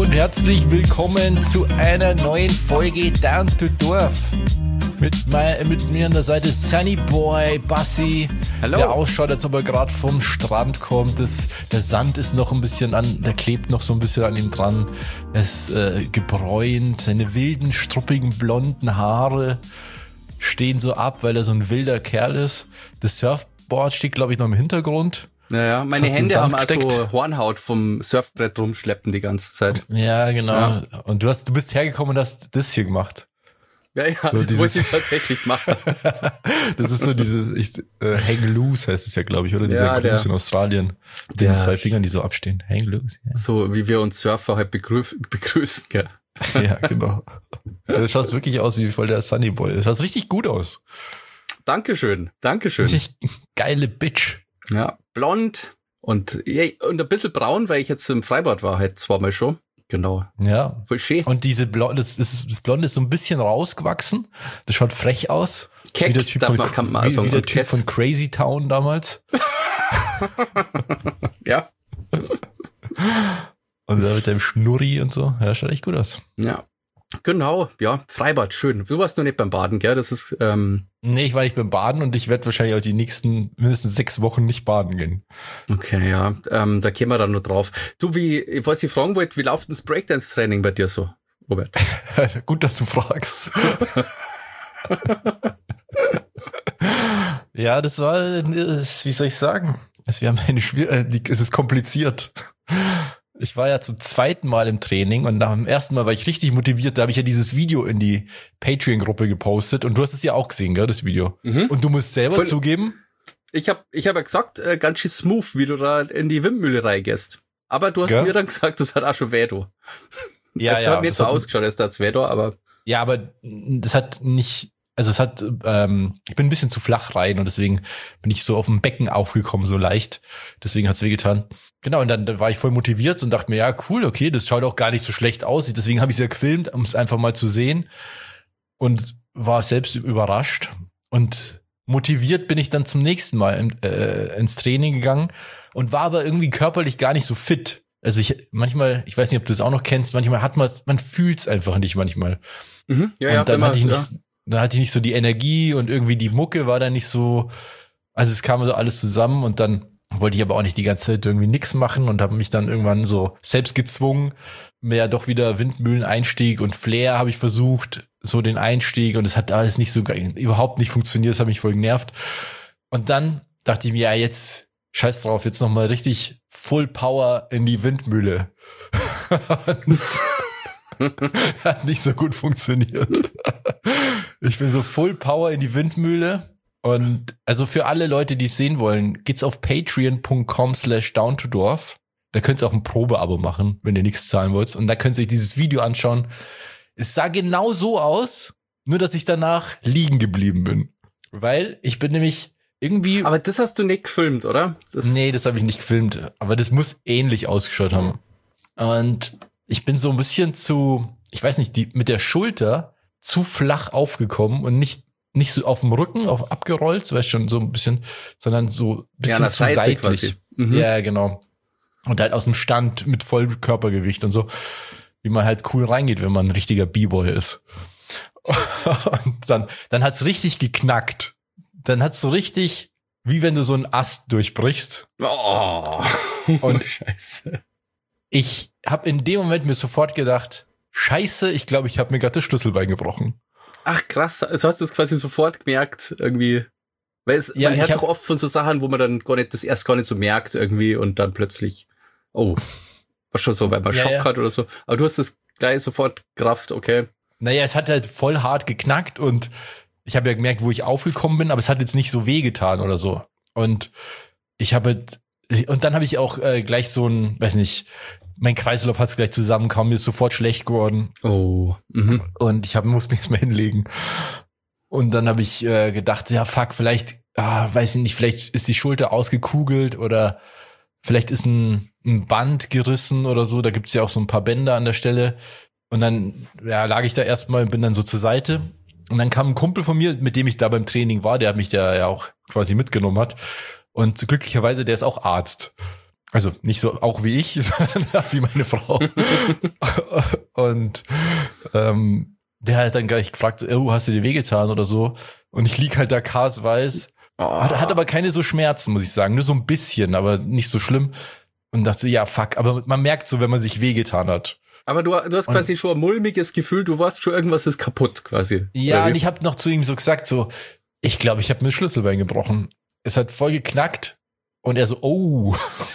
und herzlich willkommen zu einer neuen Folge Down to Dorf. Mit mir an der Seite Sunny Boy, Bassi, Hallo. Der ausschaut, als ob er gerade vom Strand kommt. Der Sand ist noch ein bisschen der klebt noch so ein bisschen an ihm dran. Er ist gebräunt, seine wilden, struppigen, blonden Haare stehen so ab, weil er so ein wilder Kerl ist. Das Surfboard steht, glaube ich, noch im Hintergrund. Naja, meine Hände haben also Hornhaut vom Surfbrett rumschleppen die ganze Zeit. Ja, genau. Ja. Und du bist hergekommen und hast das hier gemacht. Ja, so das wollte ich tatsächlich machen. Das ist so dieses Hang Loose heißt es ja, glaube ich, oder? Dieser Gruß in Australien. Mit den 2 Fingern, die so abstehen. Hang Loose. Ja. So wie wir uns Surfer halt begrüßen, gell? Ja, genau. Du schaust wirklich aus wie voll der Sunny Boy. Du schaust richtig gut aus. Dankeschön. Richtig geile Bitch. Ja, blond und ein bisschen braun, weil ich jetzt im Freibad war, halt zweimal schon. Genau. Ja. Voll schön. Und das Blonde ist so ein bisschen rausgewachsen. Das schaut frech aus. Keck, wie der Typ wie der Typ von Crazy Town damals. Ja. Und da mit dem Schnurri und so. Ja, schaut echt gut aus. Ja. Genau, ja, Freibad, schön. Du warst noch nicht beim Baden, gell? Das ist, Nee, ich war nicht beim Baden und ich werde wahrscheinlich auch die nächsten mindestens 6 Wochen nicht baden gehen. Okay, ja, da kämen wir dann noch drauf. Du, was ich fragen wollte, wie läuft das Breakdance-Training bei dir so, Robert? Gut, dass du fragst. Ja, das war, wie soll ich sagen? Es ist kompliziert. Ich war ja zum 2. Mal im Training und nach dem ersten Mal war ich richtig motiviert. Da habe ich ja dieses Video in die Patreon-Gruppe gepostet und du hast es ja auch gesehen, gell, das Video. Mhm. Und du musst selber zugeben. Ich hab ja gesagt, ganz schön smooth, wie du da in die Windmühle reingehst. Aber du hast mir dann gesagt, das hat auch schon weh, du. Ja, das hat nicht so ausgeschaut, als das weh, aber. Ja, aber das hat nicht. Also ich bin ein bisschen zu flach rein und deswegen bin ich so auf dem Becken aufgekommen, so leicht. Deswegen hat's wehgetan. Genau, und dann war ich voll motiviert und dachte mir, ja, cool, okay, das schaut auch gar nicht so schlecht aus. Deswegen habe ich es ja gefilmt, um es einfach mal zu sehen. Und war selbst überrascht. Und motiviert bin ich dann zum nächsten Mal ins Training gegangen und war aber irgendwie körperlich gar nicht so fit. Also manchmal, ich weiß nicht, ob du es auch noch kennst, manchmal man fühlt's einfach nicht manchmal. Mhm. Ja, und dann hatte ich nicht so die Energie und irgendwie die Mucke war dann nicht so, also es kam so alles zusammen und dann wollte ich aber auch nicht die ganze Zeit irgendwie nichts machen und habe mich dann irgendwann so selbst gezwungen, mehr doch wieder Windmühlen-Einstieg und Flair habe ich versucht, so den Einstieg und es hat alles nicht so, überhaupt nicht funktioniert, das hat mich voll genervt. Und dann dachte ich mir, ja jetzt, scheiß drauf, jetzt nochmal richtig Full Power in die Windmühle. Hat nicht so gut funktioniert. Ich bin so Full Power in die Windmühle. Und also für alle Leute, die es sehen wollen, geht's auf patreon.com/downtodorf. Da könnt ihr auch ein Probeabo machen, wenn ihr nichts zahlen wollt. Und da könnt ihr euch dieses Video anschauen. Es sah genau so aus, nur dass ich danach liegen geblieben bin. Weil ich bin nämlich irgendwie... Aber das hast du nicht gefilmt, oder? Nee, das habe ich nicht gefilmt. Aber das muss ähnlich ausgeschaut haben. Und ich bin so ein bisschen ich weiß nicht, mit der Schulter zu flach aufgekommen und nicht so auf dem Rücken, abgerollt, so weißt schon so ein bisschen, sondern so ein bisschen zu seitlich. Quasi. Mhm. Ja, genau. Und halt aus dem Stand mit vollem Körpergewicht und so, wie man halt cool reingeht, wenn man ein richtiger B-Boy ist. Und dann hat's richtig geknackt. Dann hat's so richtig, wie wenn du so einen Ast durchbrichst. Oh, und Scheiße. Ich habe in dem Moment mir sofort gedacht, Scheiße, ich glaube, ich habe mir gerade das Schlüsselbein gebrochen. Ach krass, also hast du es quasi sofort gemerkt irgendwie, weil man hört doch oft von so Sachen, wo man dann das erst gar nicht so merkt irgendwie und dann plötzlich, war schon so, weil man Schock hat oder so. Aber du hast das gleich sofort gerafft, okay. Naja, es hat halt voll hart geknackt und ich habe ja gemerkt, wo ich aufgekommen bin, aber es hat jetzt nicht so wehgetan oder so. Und dann habe ich auch gleich so weiß nicht, mein Kreislauf hat es gleich zusammengekommen, mir ist sofort schlecht geworden. Oh. Mhm. Und ich muss mich erstmal hinlegen. Und dann habe ich gedacht, ja fuck, vielleicht, weiß ich nicht, vielleicht ist die Schulter ausgekugelt oder vielleicht ist ein Band gerissen oder so. Da gibt's ja auch so ein paar Bänder an der Stelle. Und dann lag ich da erstmal, bin dann so zur Seite. Und dann kam ein Kumpel von mir, mit dem ich da beim Training war, der mich da ja auch quasi mitgenommen hat. Und glücklicherweise, der ist auch Arzt. Also nicht so auch wie ich, sondern wie meine Frau. Und der hat dann gleich gefragt, oh, hast du dir wehgetan oder so? Und ich lieg halt da kasweiß. Hat aber keine so Schmerzen, muss ich sagen. Nur so ein bisschen, aber nicht so schlimm. Und dachte, ja, fuck. Aber man merkt so, wenn man sich wehgetan hat. Aber du hast quasi schon ein mulmiges Gefühl, du warst schon, irgendwas ist kaputt quasi. Ja, und ich habe noch zu ihm so gesagt, so, ich glaube, ich habe mir das Schlüsselbein gebrochen. Es hat voll geknackt. Und er so, oh.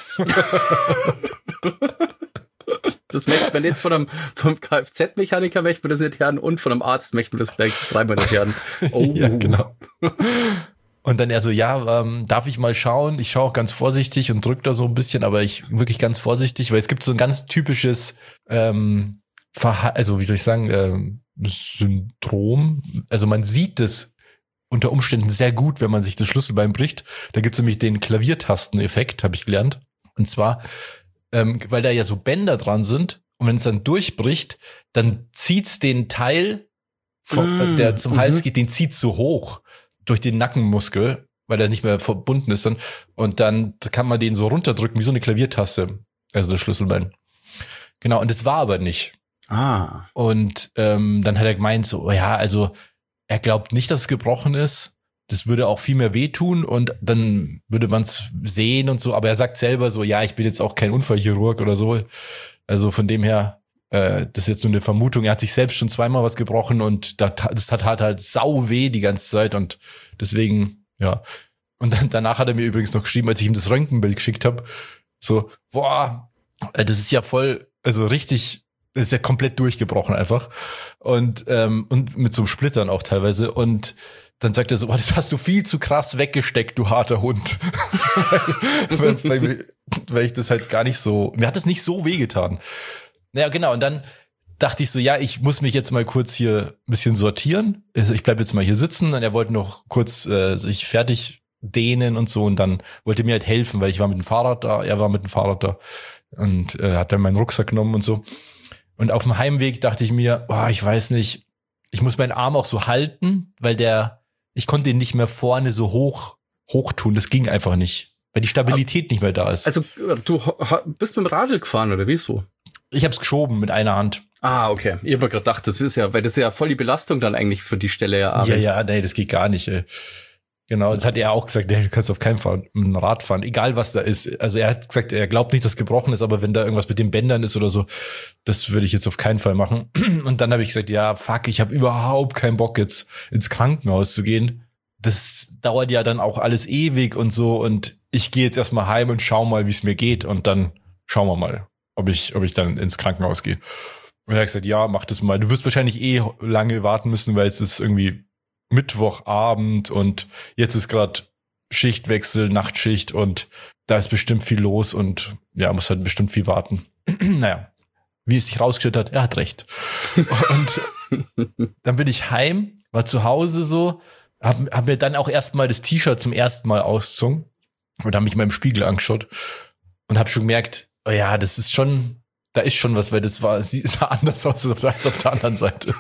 Das möchte man nicht vom Kfz-Mechaniker möchte man das nicht hören und von einem Arzt möchte man das gleich dreimal nicht hören. Oh. Ja, genau. Und dann er so, ja, darf ich mal schauen? Ich schaue auch ganz vorsichtig und drück da so ein bisschen, aber ich wirklich ganz vorsichtig, weil es gibt so ein ganz typisches also wie soll ich sagen, Syndrom. Also man sieht das unter Umständen sehr gut, wenn man sich das Schlüsselbein bricht. Da gibt es nämlich den Klaviertasteneffekt, habe ich gelernt. Und zwar, weil da ja so Bänder dran sind und wenn es dann durchbricht, dann zieht's den Teil, der zum Hals geht, den zieht's so hoch durch den Nackenmuskel, weil er nicht mehr verbunden ist. Und dann kann man den so runterdrücken, wie so eine Klaviertaste, also das Schlüsselbein. Genau, und das war aber nicht. Und dann hat er gemeint so, ja, also er glaubt nicht, dass es gebrochen ist. Das würde auch viel mehr wehtun und dann würde man es sehen und so. Aber er sagt selber so, ja, ich bin jetzt auch kein Unfallchirurg oder so. Also von dem her, das ist jetzt nur eine Vermutung. Er hat sich selbst schon zweimal was gebrochen und das tat halt sau weh die ganze Zeit und deswegen, ja. Und dann danach hat er mir übrigens noch geschrieben, als ich ihm das Röntgenbild geschickt habe, so, boah, das ist ja voll, also richtig, das ist ja komplett durchgebrochen einfach und mit so einem Splittern auch teilweise und dann sagt er so, boah, das hast du viel zu krass weggesteckt, du harter Hund. weil ich das halt gar nicht so, mir hat das nicht so wehgetan. Naja, genau, und dann dachte ich so, ja, ich muss mich jetzt mal kurz hier ein bisschen sortieren. Ich bleib jetzt mal hier sitzen und er wollte noch kurz sich fertig dehnen und so und dann wollte er mir halt helfen, weil ich war mit dem Fahrrad da, er war mit dem Fahrrad da und hat dann meinen Rucksack genommen und so. Und auf dem Heimweg dachte ich mir, boah, ich weiß nicht, ich muss meinen Arm auch so halten, weil ich konnte ihn nicht mehr vorne so hoch tun. Das ging einfach nicht, weil die Stabilität nicht mehr da ist. Also du bist mit dem Radl gefahren oder wieso? Ich habe es geschoben mit einer Hand. Okay. Ich habe mir gerade gedacht, das ist ja, weil das ist ja voll die Belastung dann eigentlich für die Stelle ja. Ja, nee, das geht gar nicht. Ey. Genau, das hat er auch gesagt, du kannst auf keinen Fall mit dem Rad fahren, egal was da ist. Also er hat gesagt, er glaubt nicht, dass gebrochen ist, aber wenn da irgendwas mit den Bändern ist oder so, das würde ich jetzt auf keinen Fall machen. Und dann habe ich gesagt, ja, fuck, ich habe überhaupt keinen Bock jetzt ins Krankenhaus zu gehen. Das dauert ja dann auch alles ewig und so und ich gehe jetzt erstmal heim und schau mal, wie es mir geht und dann schauen wir mal, ob ich dann ins Krankenhaus gehe. Und er hat gesagt, ja, mach das mal. Du wirst wahrscheinlich lange warten müssen, weil es ist irgendwie Mittwochabend und jetzt ist gerade Schichtwechsel, Nachtschicht und da ist bestimmt viel los und ja, muss halt bestimmt viel warten. Naja, wie es sich rausgestellt hat, er hat recht. Und dann bin ich heim, war zu Hause so, hab mir dann auch erstmal das T-Shirt zum ersten Mal ausgezogen und habe mich mal im Spiegel angeschaut und habe schon gemerkt, oh ja, das ist schon, da ist schon was, weil sie sah anders aus als auf der anderen Seite.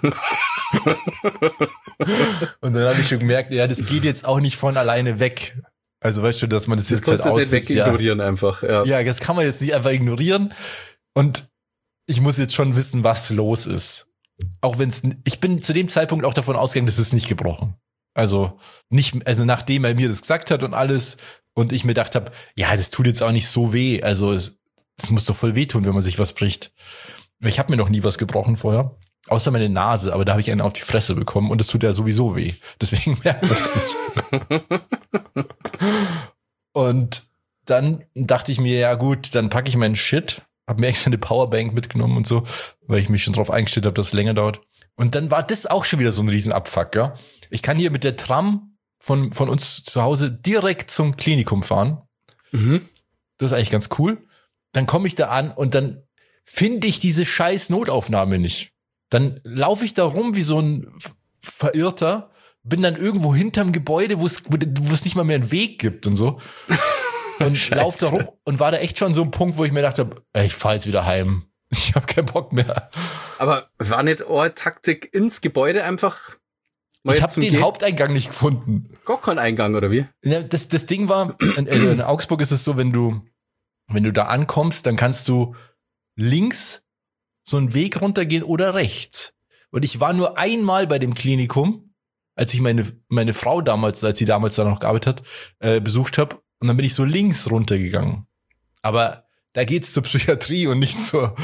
Und dann habe ich schon gemerkt, ja, das geht jetzt auch nicht von alleine weg. Also weißt du, dass man das jetzt halt aussieht. Wegignorieren einfach, ja. Ja, das kann man jetzt nicht einfach ignorieren. Und ich muss jetzt schon wissen, was los ist. Auch ich bin zu dem Zeitpunkt auch davon ausgegangen, das ist nicht gebrochen. Also nachdem er mir das gesagt hat und alles und ich mir gedacht habe, ja, das tut jetzt auch nicht so weh. Also es muss doch voll wehtun, wenn man sich was bricht. Ich habe mir noch nie was gebrochen vorher. Außer meine Nase, aber da habe ich einen auf die Fresse bekommen und das tut ja sowieso weh. Deswegen merkt man das nicht. Und dann dachte ich mir, ja gut, dann packe ich meinen Shit, habe mir extra eine Powerbank mitgenommen und so, weil ich mich schon drauf eingestellt habe, dass es länger dauert. Und dann war das auch schon wieder so ein Riesenabfuck, ja. Ich kann hier mit der Tram von uns zu Hause direkt zum Klinikum fahren. Mhm. Das ist eigentlich ganz cool. Dann komme ich da an und dann finde ich diese scheiß Notaufnahme nicht. Dann laufe ich da rum wie so ein Verirrter, bin dann irgendwo hinterm Gebäude, wo es nicht mal mehr einen Weg gibt und so. Und laufe da rum und war da echt schon so ein Punkt, wo ich mir dachte, ich fahre jetzt wieder heim. Ich habe keinen Bock mehr. Aber war nicht eure Taktik ins Gebäude einfach? Ich habe den Haupteingang nicht gefunden. Gar kein Eingang, oder wie? Ja, das Ding war, in Augsburg ist es so, wenn du Wenn du da ankommst, dann kannst du links so einen Weg runtergehen oder rechts. Und ich war nur einmal bei dem Klinikum, als ich meine Frau damals, als sie damals da noch gearbeitet hat, besucht habe. Und dann bin ich so links runtergegangen. Aber da geht's zur Psychiatrie und nicht zum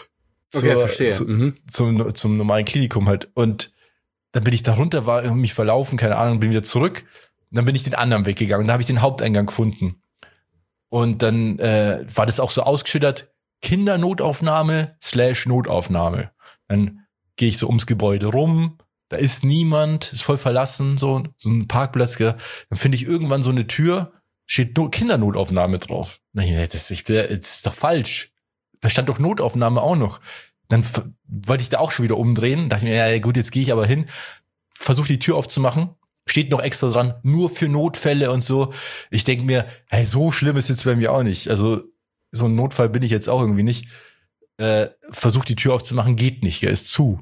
normalen Klinikum halt. Und dann bin ich da runter, war mich verlaufen, keine Ahnung, bin wieder zurück. Und dann bin ich den anderen Weg gegangen. Da habe ich den Haupteingang gefunden. Und dann war das auch so ausgeschildert, Kindernotaufnahme / Notaufnahme. Dann gehe ich so ums Gebäude rum, da ist niemand, ist voll verlassen, so ein Parkplatz. Dann finde ich irgendwann so eine Tür, steht Kindernotaufnahme drauf. Das ist doch falsch. Da stand doch Notaufnahme auch noch. Dann wollte ich da auch schon wieder umdrehen. Dachte mir, ja gut, jetzt gehe ich aber hin. Versuche die Tür aufzumachen. Steht noch extra dran, nur für Notfälle und so. Ich denke mir, hey, so schlimm ist jetzt bei mir auch nicht. Also so ein Notfall bin ich jetzt auch irgendwie nicht. Versucht die Tür aufzumachen, geht nicht, er ist zu.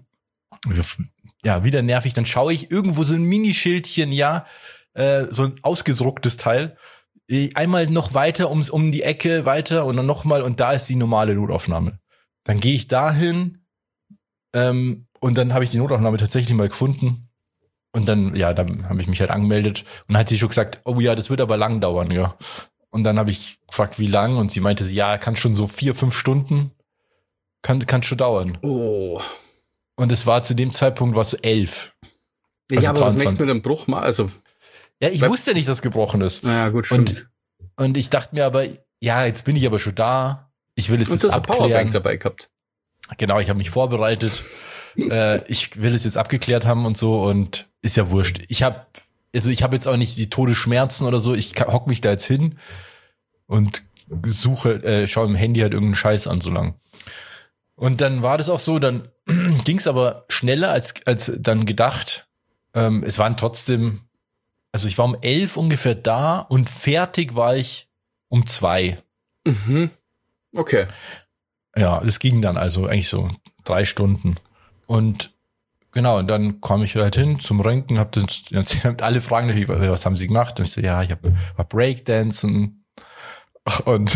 Ja, wieder nervig. Dann schaue ich irgendwo so ein Minischildchen, so ein ausgedrucktes Teil. Einmal noch weiter um die Ecke weiter und dann nochmal und da ist die normale Notaufnahme. Dann gehe ich dahin und dann habe ich die Notaufnahme tatsächlich mal gefunden. Und dann habe ich mich halt angemeldet und dann hat sie schon gesagt, oh ja, das wird aber lang dauern, ja. Und dann habe ich gefragt, wie lang? Und sie meinte, ja, kann schon so 4-5 Stunden, kann schon dauern. Oh. Und es war zu dem Zeitpunkt, war so 11. Ja, aber was möchtest du mit dem Bruch mal? Also, ja, ich wusste ja nicht, dass es gebrochen ist. Ja, gut, stimmt. Und ich dachte mir aber, ja, jetzt bin ich aber schon da. Ich will es jetzt abklären. Und du hast eine Powerbank dabei gehabt. Genau, ich habe mich vorbereitet. Ich will es jetzt abgeklärt haben und so und ist ja wurscht. Ich habe jetzt auch nicht die Todesschmerzen oder so. Ich hock mich da jetzt hin und schaue im Handy halt irgendeinen Scheiß an so lang. Und dann war das auch so, dann ging es aber schneller als dann gedacht. Es waren trotzdem, also ich war um 11 ungefähr da und fertig war ich um 2. Mhm. Okay. Ja, das ging dann also eigentlich so 3 Stunden. Und genau, und dann kam ich halt hin zum Röntgen, alle fragen natürlich, was haben Sie gemacht? Und ich so, ja, ich war Breakdancen und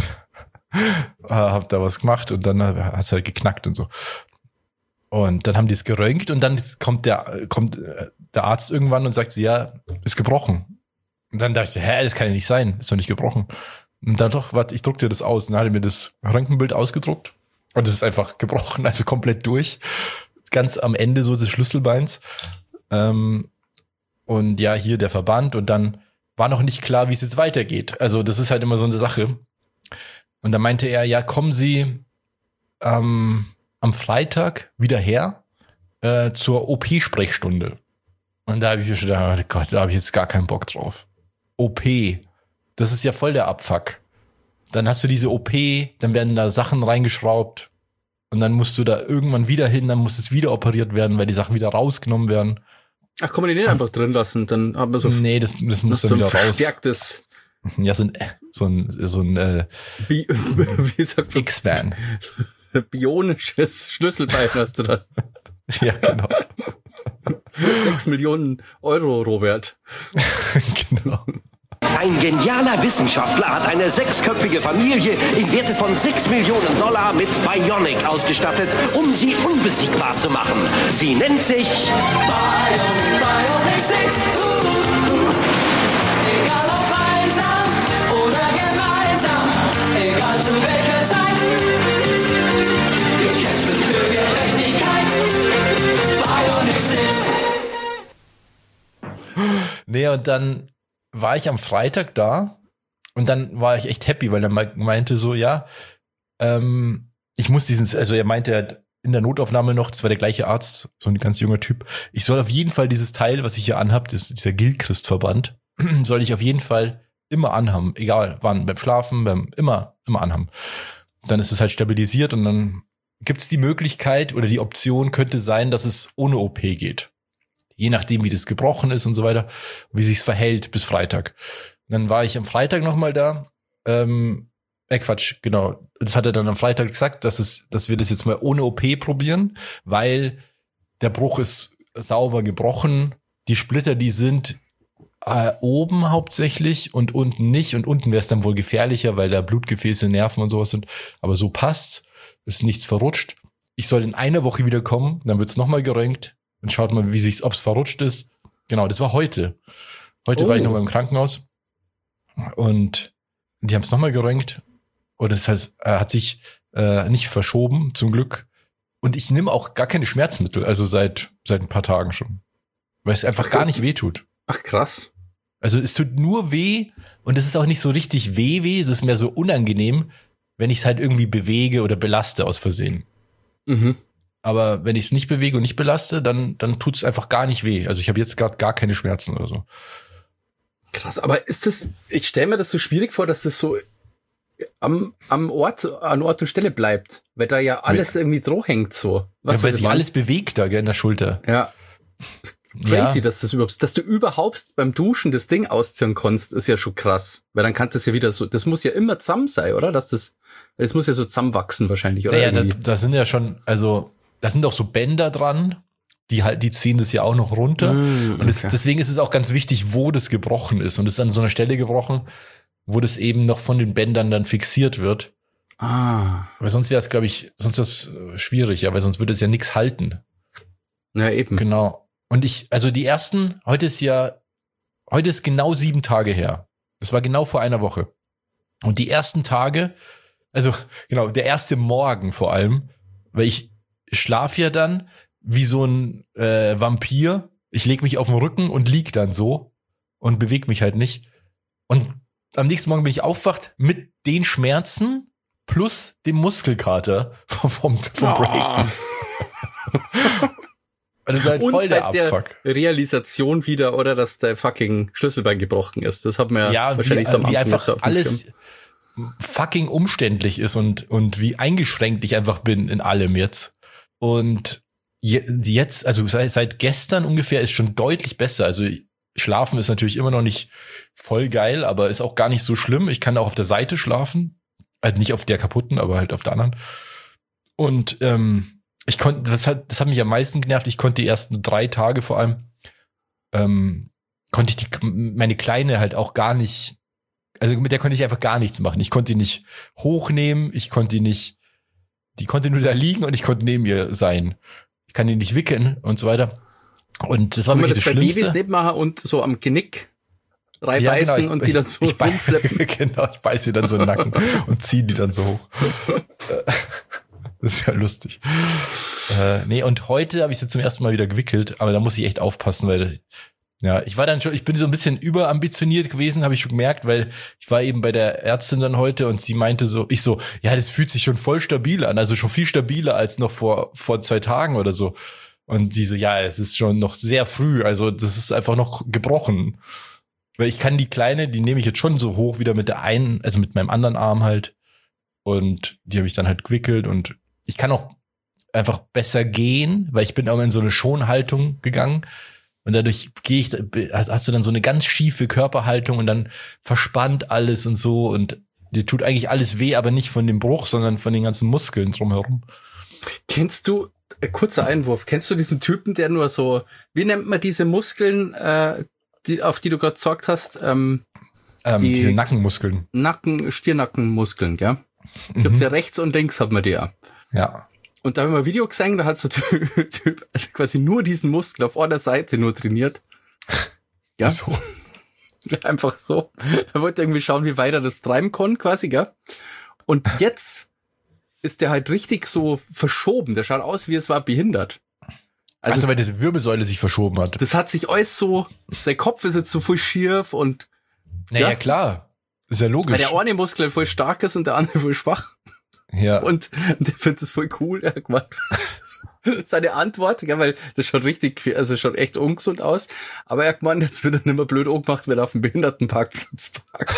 hab da was gemacht und dann hat es halt geknackt und so. Und dann haben die es geröntgt und dann kommt der Arzt irgendwann und sagt, ja, ist gebrochen. Und dann dachte ich, das kann ja nicht sein, ist doch nicht gebrochen. Und dann doch, warte, ich druck dir das aus. Und dann hat er mir das Röntgenbild ausgedruckt und es ist einfach gebrochen, also komplett durch. Ganz am Ende so des Schlüsselbeins. Und ja, hier der Verband. Und dann war noch nicht klar, wie es jetzt weitergeht. Also das ist halt immer so eine Sache. Und dann meinte er, ja, kommen Sie am Freitag wieder her zur OP-Sprechstunde. Und da habe ich mir schon gedacht, oh Gott, da habe ich jetzt gar keinen Bock drauf. OP, das ist ja voll der Abfuck. Dann hast du diese OP, dann werden da Sachen reingeschraubt. Und dann musst du da irgendwann wieder hin, dann muss es wieder operiert werden, weil die Sachen wieder rausgenommen werden. Ach, kann man den nicht einfach drin lassen? Dann haben wir so. Nee, das muss dann wieder raus. Verstärktes. Ja, so ein wie sagt man? X-Man. Bionisches Schlüsselbein hast du dann. Ja, genau. 6 Millionen Euro, Robert. Genau. Ein genialer Wissenschaftler hat eine 6-köpfige Familie im Werte von $6 Millionen mit Bionic ausgestattet, um sie unbesiegbar zu machen. Sie nennt sich Bionic 6. Egal ob einsam oder gemeinsam, egal zu welcher Zeit, wir kämpfen für Gerechtigkeit. Bionic 6. Nee, und dann war ich am Freitag da und dann war ich echt happy, weil er meinte so, ja, ich muss also er meinte in der Notaufnahme noch, das war der gleiche Arzt, so ein ganz junger Typ, ich soll auf jeden Fall dieses Teil, was ich hier anhab, dieser Gilchrist-Verband, soll ich auf jeden Fall immer anhaben, egal wann, beim Schlafen, immer anhaben. Dann ist es halt stabilisiert und dann gibt es die Möglichkeit oder die Option könnte sein, dass es ohne OP geht. Je nachdem, wie das gebrochen ist und so weiter, wie sich's verhält bis Freitag. Und dann war ich am Freitag nochmal da. Quatsch, genau. Das hat er dann am Freitag gesagt, dass wir das jetzt mal ohne OP probieren, weil der Bruch ist sauber gebrochen. Die Splitter, die sind oben hauptsächlich und unten nicht. Und unten wäre es dann wohl gefährlicher, weil da Blutgefäße, Nerven und sowas sind. Aber so passt's. Ist nichts verrutscht. Ich soll in einer Woche wiederkommen. Dann wird's nochmal geröntgt. Und schaut mal, ob's verrutscht ist. Genau, das war heute. Heute war ich noch mal im Krankenhaus. Und die haben es nochmal geröntgt. Und das heißt, hat sich nicht verschoben, zum Glück. Und ich nehme auch gar keine Schmerzmittel. Also seit ein paar Tagen schon. Weil es einfach gar nicht wehtut. Ach, krass. Also es tut nur weh und es ist auch nicht so richtig weh, es ist mehr so unangenehm, wenn ich es halt irgendwie bewege oder belaste aus Versehen. Mhm. Aber wenn ich es nicht bewege und nicht belaste, dann tut es einfach gar nicht weh. Also ich habe jetzt gerade gar keine Schmerzen oder so. Krass, aber ich stelle mir das so schwierig vor, dass das so an Ort und Stelle bleibt, weil da ja alles irgendwie drauf hängt so. Ja, weil sich alles bewegt da, gell, in der Schulter. Ja. Crazy, dass du überhaupt beim Duschen das Ding ausziehen kannst, ist ja schon krass. Weil dann kannst du es ja wieder so, das muss ja immer zusammen sein, oder? Das muss ja so zusammenwachsen wahrscheinlich, oder? Naja, da sind ja schon, also, da sind auch so Bänder dran, die ziehen das ja auch noch runter. Und deswegen ist es auch ganz wichtig, wo das gebrochen ist. Und es ist an so einer Stelle gebrochen, wo das eben noch von den Bändern dann fixiert wird. Weil sonst wäre es, glaube ich, schwierig, ja, weil sonst würde es ja nichts halten. Ja, eben. Genau. Und heute ist genau 7 Tage her. Das war genau vor einer Woche. Und die ersten Tage, also genau, der erste Morgen vor allem, weil ich schlafe ja dann wie so ein Vampir. Ich lege mich auf den Rücken und lieg dann so und bewege mich halt nicht. Und am nächsten Morgen bin ich aufgewacht mit den Schmerzen plus dem Muskelkater vom Break. Das ist halt und voll der Abfuck. Der Realisation wieder, oder dass der fucking Schlüsselbein gebrochen ist. Das hat man ja wahrscheinlich so am Anfang einfach so auf dem alles Schirm. fucking umständlich ist und wie eingeschränkt ich einfach bin in allem jetzt. Und jetzt, also seit gestern ungefähr ist schon deutlich besser. Also Schlafen ist natürlich immer noch nicht voll geil, aber ist auch gar nicht so schlimm. Ich kann auch auf der Seite schlafen. Also nicht auf der kaputten, aber halt auf der anderen. Und das hat mich am meisten genervt. Ich konnte die ersten 3 Tage vor allem, konnte ich meine Kleine halt auch gar nicht, also mit der konnte ich einfach gar nichts machen. Ich konnte die nicht hochnehmen, die konnte nur da liegen und ich konnte neben ihr sein. Ich kann die nicht wickeln und so weiter. Und das war wirklich das Schlimmste. Babys nicht machen und so am Genick reinbeißen, ja, genau, und die dann so rumschleppen. Genau, ich beiße sie dann so in den Nacken und ziehe die dann so hoch. Das ist ja lustig. Nee, und heute habe ich sie zum ersten Mal wieder gewickelt, aber da muss ich echt aufpassen, weil ja, ich bin so ein bisschen überambitioniert gewesen, habe ich schon gemerkt, weil ich war eben bei der Ärztin dann heute und sie meinte ja, das fühlt sich schon voll stabil an, also schon viel stabiler als noch vor 2 Tagen oder so. Und sie so, ja, es ist schon noch sehr früh, also das ist einfach noch gebrochen. Weil ich kann die Kleine, die nehme ich jetzt schon so hoch wieder mit mit meinem anderen Arm halt. Und die habe ich dann halt gewickelt und ich kann auch einfach besser gehen, weil ich bin auch in so eine Schonhaltung gegangen. Und dadurch hast du dann so eine ganz schiefe Körperhaltung und dann verspannt alles und so. Und dir tut eigentlich alles weh, aber nicht von dem Bruch, sondern von den ganzen Muskeln drumherum. Kennst du, kurzer Einwurf, kennst du diesen Typen, der nur so, wie nennt man diese Muskeln, auf die du gerade gesagt hast? Diese Nackenmuskeln. Stirnackenmuskeln, gell? Gibt's ja rechts und links, hat man die ja. Ja. Und da habe ich mal ein Video gesehen, da hat so ein Typ also quasi nur diesen Muskel auf einer Seite nur trainiert. Ja. So. Einfach so. Er wollte irgendwie schauen, wie weit er das treiben kann, quasi, gell? Und jetzt ist der halt richtig so verschoben. Der schaut aus, wie es war, behindert. Also weil diese Wirbelsäule sich verschoben hat. Das hat sich alles so, sein Kopf ist jetzt so voll schief und. Naja, klar. Ist ja logisch. Weil der eine Muskel voll stark ist und der andere voll schwach. Ja. Und der findet das voll cool. Er hat gemeint, seine Antwort, ja, weil das schaut schaut echt ungesund aus. Aber er hat gemeint, jetzt wird er nicht mehr blöd angemacht, wenn er auf dem Behindertenparkplatz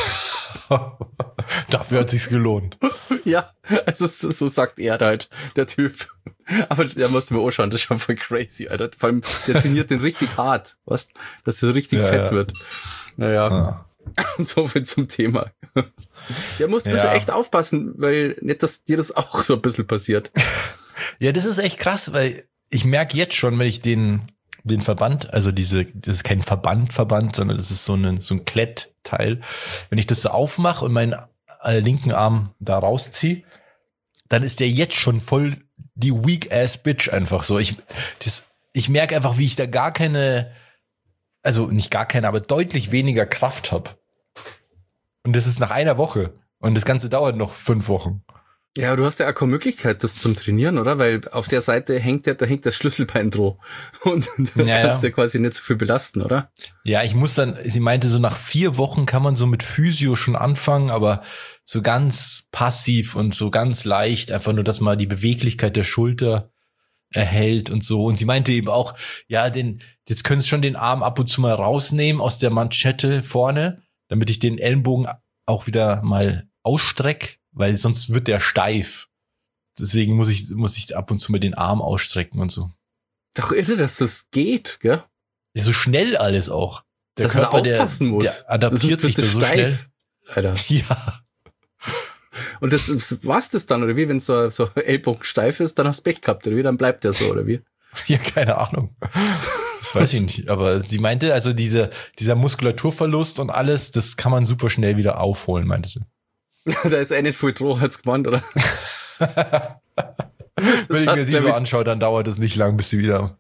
parkt. Dafür hat sich's gelohnt. Ja, also so sagt er halt, der Typ. Aber der musste mir auch schauen, das ist schon voll crazy, Alter. Vor allem, der trainiert den richtig hart, was? Dass er so richtig fett wird. Naja. Ja. So viel zum Thema. Ja, musst ein bisschen echt aufpassen, weil nicht, dass dir das auch so ein bisschen passiert. Ja, das ist echt krass, weil ich merke jetzt schon, wenn ich den Verband, also das ist kein Verband, sondern das ist so ein Klettteil. Wenn ich das so aufmache und meinen linken Arm da rausziehe, dann ist der jetzt schon voll die weak-ass-Bitch einfach so. Ich merke einfach, wie ich da gar keine, also nicht gar keine, aber deutlich weniger Kraft habe. Und das ist nach einer Woche. Und das Ganze dauert noch 5 Wochen. Ja, du hast ja auch keine Möglichkeit, das zum Trainieren, oder? Weil auf der Seite hängt das Schlüsselbein dran. Und du kannst ja quasi nicht so viel belasten, oder? Ja, sie meinte, so nach 4 Wochen kann man so mit Physio schon anfangen, aber so ganz passiv und so ganz leicht, einfach nur, dass man die Beweglichkeit der Schulter erhält und so. Und sie meinte eben auch, ja, jetzt können sie schon den Arm ab und zu mal rausnehmen aus der Manschette vorne, damit ich den Ellenbogen auch wieder mal ausstrecke, weil sonst wird der steif. Deswegen muss ich ab und zu mal den Arm ausstrecken und so. Doch irre, dass das geht, gell? Ist so schnell alles auch. Der dass Körper, der adaptiert sich da so steif, schnell. Alter. Ja. Und war's das dann, oder wie? Wenn so Ellbogen steif ist, dann hast du Pech gehabt, oder wie? Dann bleibt der so, oder wie? Ja, keine Ahnung. Das weiß ich nicht. Aber sie meinte, also dieser Muskulaturverlust und alles, das kann man super schnell wieder aufholen, meinte sie. Da ist nicht viel Droh als gemeint, oder? Wenn ich mir sie so anschaue, dann dauert es nicht lang, bis sie wieder...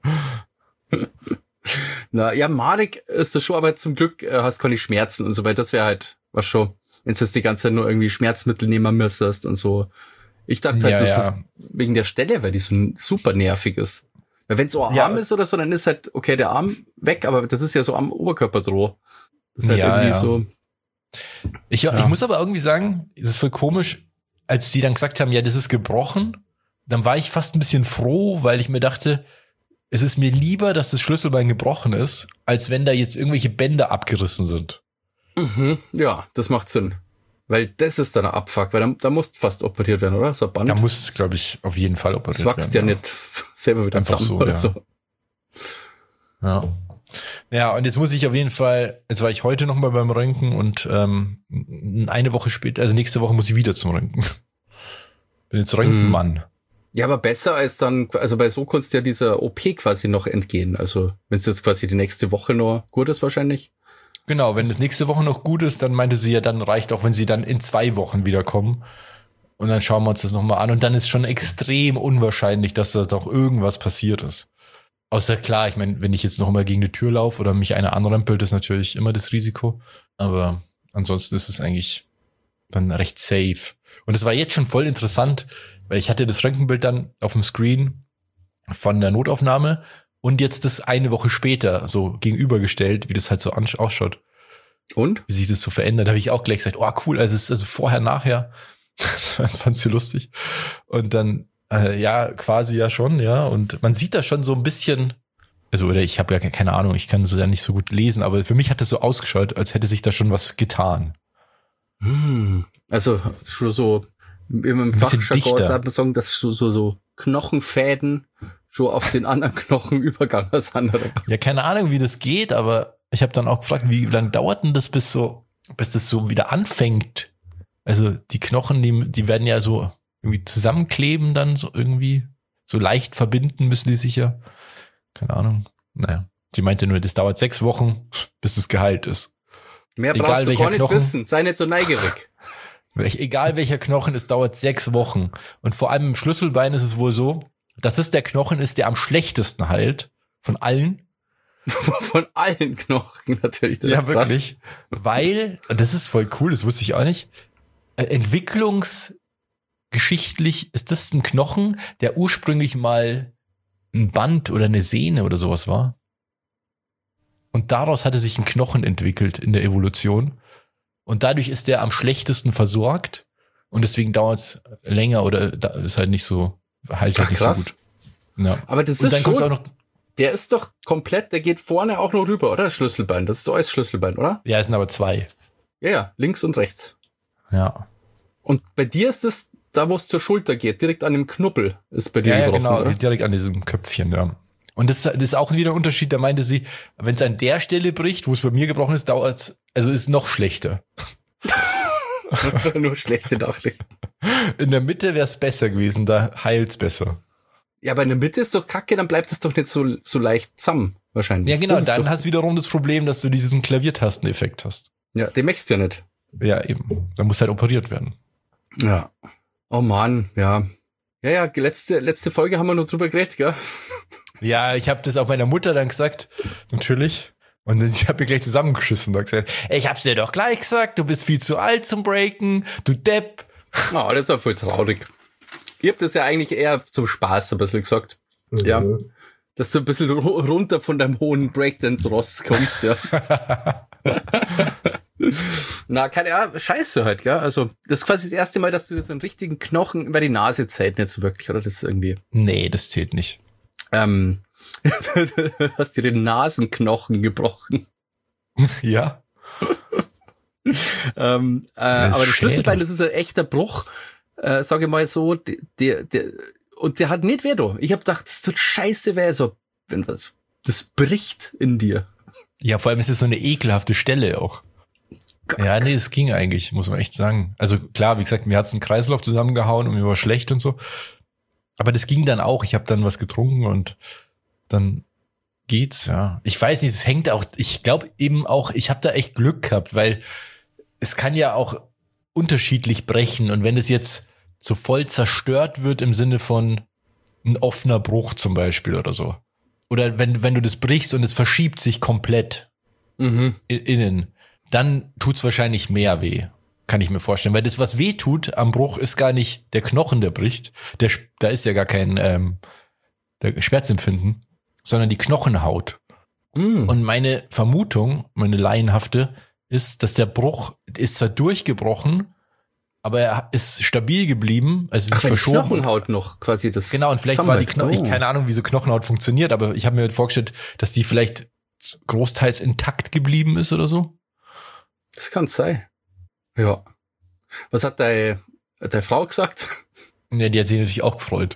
Na, ja, Marek ist das schon, aber zum Glück hast keine Schmerzen und so, weil das wäre halt, was schon, wenn du jetzt die ganze Zeit nur irgendwie Schmerzmittel nehmen müsstest und so. Ich dachte halt, das ist wegen der Stelle, weil die so super nervig ist. Weil wenn es so ein Arm ist oder so, dann ist halt, okay, der Arm weg, aber das ist ja so am Oberkörper droh. Das ist halt irgendwie so... Ich muss aber irgendwie sagen, es ist voll komisch, als die dann gesagt haben, ja, das ist gebrochen, dann war ich fast ein bisschen froh, weil ich mir dachte, es ist mir lieber, dass das Schlüsselbein gebrochen ist, als wenn da jetzt irgendwelche Bänder abgerissen sind. Mhm, ja, das macht Sinn. Weil das ist dann ein Abfuck, weil da muss fast operiert werden, oder? So ein Band. Da muss, glaube ich, auf jeden Fall operiert werden. Das wächst ja nicht selber wieder einfach zusammen so, oder so. Ja. Ja, und jetzt muss ich auf jeden Fall, jetzt war ich heute noch mal beim Röntgen und eine Woche später, also nächste Woche muss ich wieder zum Röntgen. Bin jetzt Röntgenmann. Ja, aber besser als dann, also bei so kannst du ja dieser OP quasi noch entgehen. Also wenn es jetzt quasi die nächste Woche noch gut ist wahrscheinlich. Genau, wenn es nächste Woche noch gut ist, dann meinte sie ja, dann reicht auch, wenn sie dann in 2 Wochen wiederkommen. Und dann schauen wir uns das nochmal an. Und dann ist schon extrem unwahrscheinlich, dass da doch irgendwas passiert ist. Außer klar, ich meine, wenn ich jetzt noch mal gegen die Tür laufe oder mich einer anrempelt, ist natürlich immer das Risiko. Aber ansonsten ist es eigentlich dann recht safe. Und es war jetzt schon voll interessant, weil ich hatte das Röntgenbild dann auf dem Screen von der Notaufnahme und jetzt das eine Woche später so gegenübergestellt, wie das halt so ausschaut. Und? Wie sich das so verändert. Da habe ich auch gleich gesagt, oh cool, also es ist also vorher, nachher. Das fand sie lustig. Und dann ja, quasi ja schon, ja. Und man sieht da schon so ein bisschen, also, oder ich habe ja keine Ahnung, ich kann es ja nicht so gut lesen, aber für mich hat das so ausgeschaut, als hätte sich da schon was getan. Also schon so, wie man im Fachjargon sagt, man sagen, dass so Knochenfäden schon auf den anderen Knochen übergegangen sind. Ja, keine Ahnung, wie das geht, aber ich habe dann auch gefragt, wie lange dauert denn das, bis das so wieder anfängt? Also die Knochen, die werden ja so irgendwie zusammenkleben dann so irgendwie, so leicht verbinden müssen die sich ja. Keine Ahnung. Naja, sie meinte nur, das dauert 6 Wochen, bis es geheilt ist. Mehr brauchst du gar nicht wissen, sei nicht so neugierig. Egal welcher Knochen, es dauert 6 Wochen. Und vor allem im Schlüsselbein ist es wohl so, dass es der Knochen ist, der am schlechtesten heilt. Von allen. Von allen Knochen natürlich. Ja, wirklich. Weil, und das ist voll cool, das wusste ich auch nicht, entwicklungsgeschichtlich ist das ein Knochen, der ursprünglich mal ein Band oder eine Sehne oder sowas war. Und daraus hatte sich ein Knochen entwickelt in der Evolution. Und dadurch ist der am schlechtesten versorgt. Und deswegen dauert es länger oder ist halt nicht so, halt nicht krass. So gut. Ja. Aber das ist schon, auch noch, der ist doch komplett, der geht vorne auch noch rüber, oder? Das Schlüsselbein, das ist so als Schlüsselbein, oder? Ja, es sind aber 2. Ja, links und rechts. Ja. Und bei dir ist es, da wo es zur Schulter geht, direkt an dem Knubbel ist bei dir gebrochen, genau, oder? Direkt an diesem Köpfchen, ja. Und das ist auch wieder ein Unterschied, da meinte sie, wenn es an der Stelle bricht, wo es bei mir gebrochen ist, dauert es, also ist noch schlechter. Nur schlechte Nachrichten. In der Mitte wäre es besser gewesen, da heilt's besser. Ja, aber in der Mitte ist doch kacke, dann bleibt es doch nicht so leicht zusammen. wahrscheinlich. Ja, genau, dann hast du wiederum das Problem, dass du diesen Klaviertasteneffekt hast. Ja, den merkst du ja nicht. Ja, eben. Da muss halt operiert werden. Ja. Oh Mann, ja. Ja, letzte Folge haben wir noch drüber geredet, gell? Ja, ich habe das auch meiner Mutter dann gesagt, natürlich. Und ich habe mir gleich zusammengeschissen und gesagt, ich hab's dir doch gleich gesagt, du bist viel zu alt zum Breaken, du Depp. Oh, das ist ja voll traurig. Ich hab das ja eigentlich eher zum Spaß ein bisschen gesagt. Mhm. Ja. Dass du ein bisschen runter von deinem hohen Breakdance-Ross kommst, ja. Na, keine Ahnung, scheiße halt, gell? Also, das ist quasi das erste Mal, dass du so einen richtigen Knochen über die Nase zählt, nicht so wirklich, oder? Das ist irgendwie. Nee, das zählt nicht. Hast dir den Nasenknochen gebrochen. Ja. Aber das Schlüsselbein, das ist ein echter Bruch, sage ich mal so, und der hat nicht weh, du. Ich hab gedacht, das tut scheiße weh, so, wenn was, das bricht in dir. Ja, vor allem ist es so eine ekelhafte Stelle auch. Ja, nee, es ging eigentlich, muss man echt sagen. Also klar, wie gesagt, mir hat's einen Kreislauf zusammengehauen und mir war schlecht und so. Aber das ging dann auch. Ich habe dann was getrunken und dann geht's, ja. Ich weiß nicht, es hängt auch, ich glaube eben auch, ich habe da echt Glück gehabt, weil es kann ja auch unterschiedlich brechen. Und wenn es jetzt so voll zerstört wird im Sinne von ein offener Bruch zum Beispiel oder so. Oder wenn du das brichst und es verschiebt sich komplett innen, dann tut's wahrscheinlich mehr weh. Kann ich mir vorstellen. Weil das, was weh tut am Bruch, ist gar nicht der Knochen, der bricht. Da ist ja gar kein der Schmerzempfinden, sondern die Knochenhaut. Und meine Vermutung, meine laienhafte, ist, dass der Bruch ist zwar durchgebrochen, aber er ist stabil geblieben, also nicht verschoben. Die Knochenhaut noch quasi das. Genau, und vielleicht war die Knochenhaut, keine Ahnung, wie so Knochenhaut funktioniert, aber ich habe mir vorgestellt, dass die vielleicht großteils intakt geblieben ist oder so. Das kann sein. Ja. Was hat deine Frau gesagt? Ja, die hat sich natürlich auch gefreut.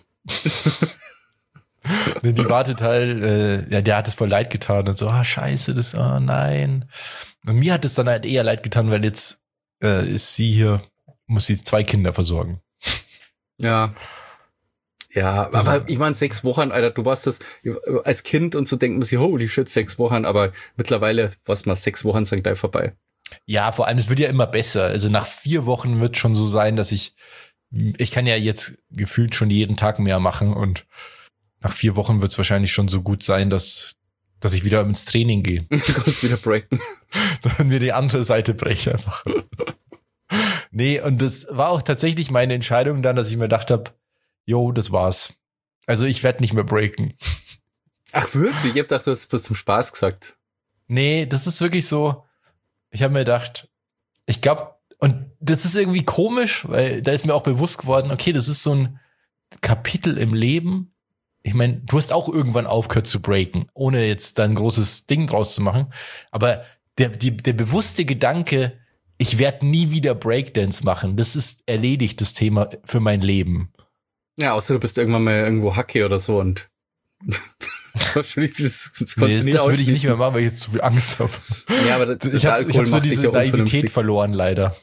Die wartet halt, der hat es voll leid getan und so, scheiße, nein. Und mir hat es dann halt eher leid getan, weil jetzt ist sie hier, muss sie 2 Kinder versorgen. Ja. Ja, das aber ich meine, 6 Wochen, Alter, du warst das als Kind und so denkt man sich, holy shit, 6 Wochen, aber mittlerweile, was mal 6 Wochen sind gleich vorbei. Ja, vor allem, es wird ja immer besser. Also nach 4 Wochen wird schon so sein, dass ich kann ja jetzt gefühlt schon jeden Tag mehr machen und nach 4 Wochen wird es wahrscheinlich schon so gut sein, dass ich wieder ins Training gehe. Du kannst wieder breaken. Dann mir die andere Seite breche einfach. Nee, und das war auch tatsächlich meine Entscheidung dann, dass ich mir gedacht habe, jo, das war's. Also ich werde nicht mehr breaken. Ach wirklich? Ich hab gedacht, du hast was zum Spaß gesagt. Nee, das ist wirklich so, ich habe mir gedacht, ich glaube, und das ist irgendwie komisch, weil da ist mir auch bewusst geworden, okay, das ist so ein Kapitel im Leben. Ich meine, du hast auch irgendwann aufgehört zu breaken, ohne jetzt da ein großes Ding draus zu machen. Aber der bewusste Gedanke, ich werde nie wieder Breakdance machen, das ist erledigt, das Thema für mein Leben. Ja, außer du bist irgendwann mal irgendwo Hacke oder so und das würde ich nicht mehr machen, weil ich jetzt zu viel Angst habe. Ja, aber ich hab so diese Naivität verloren, leider.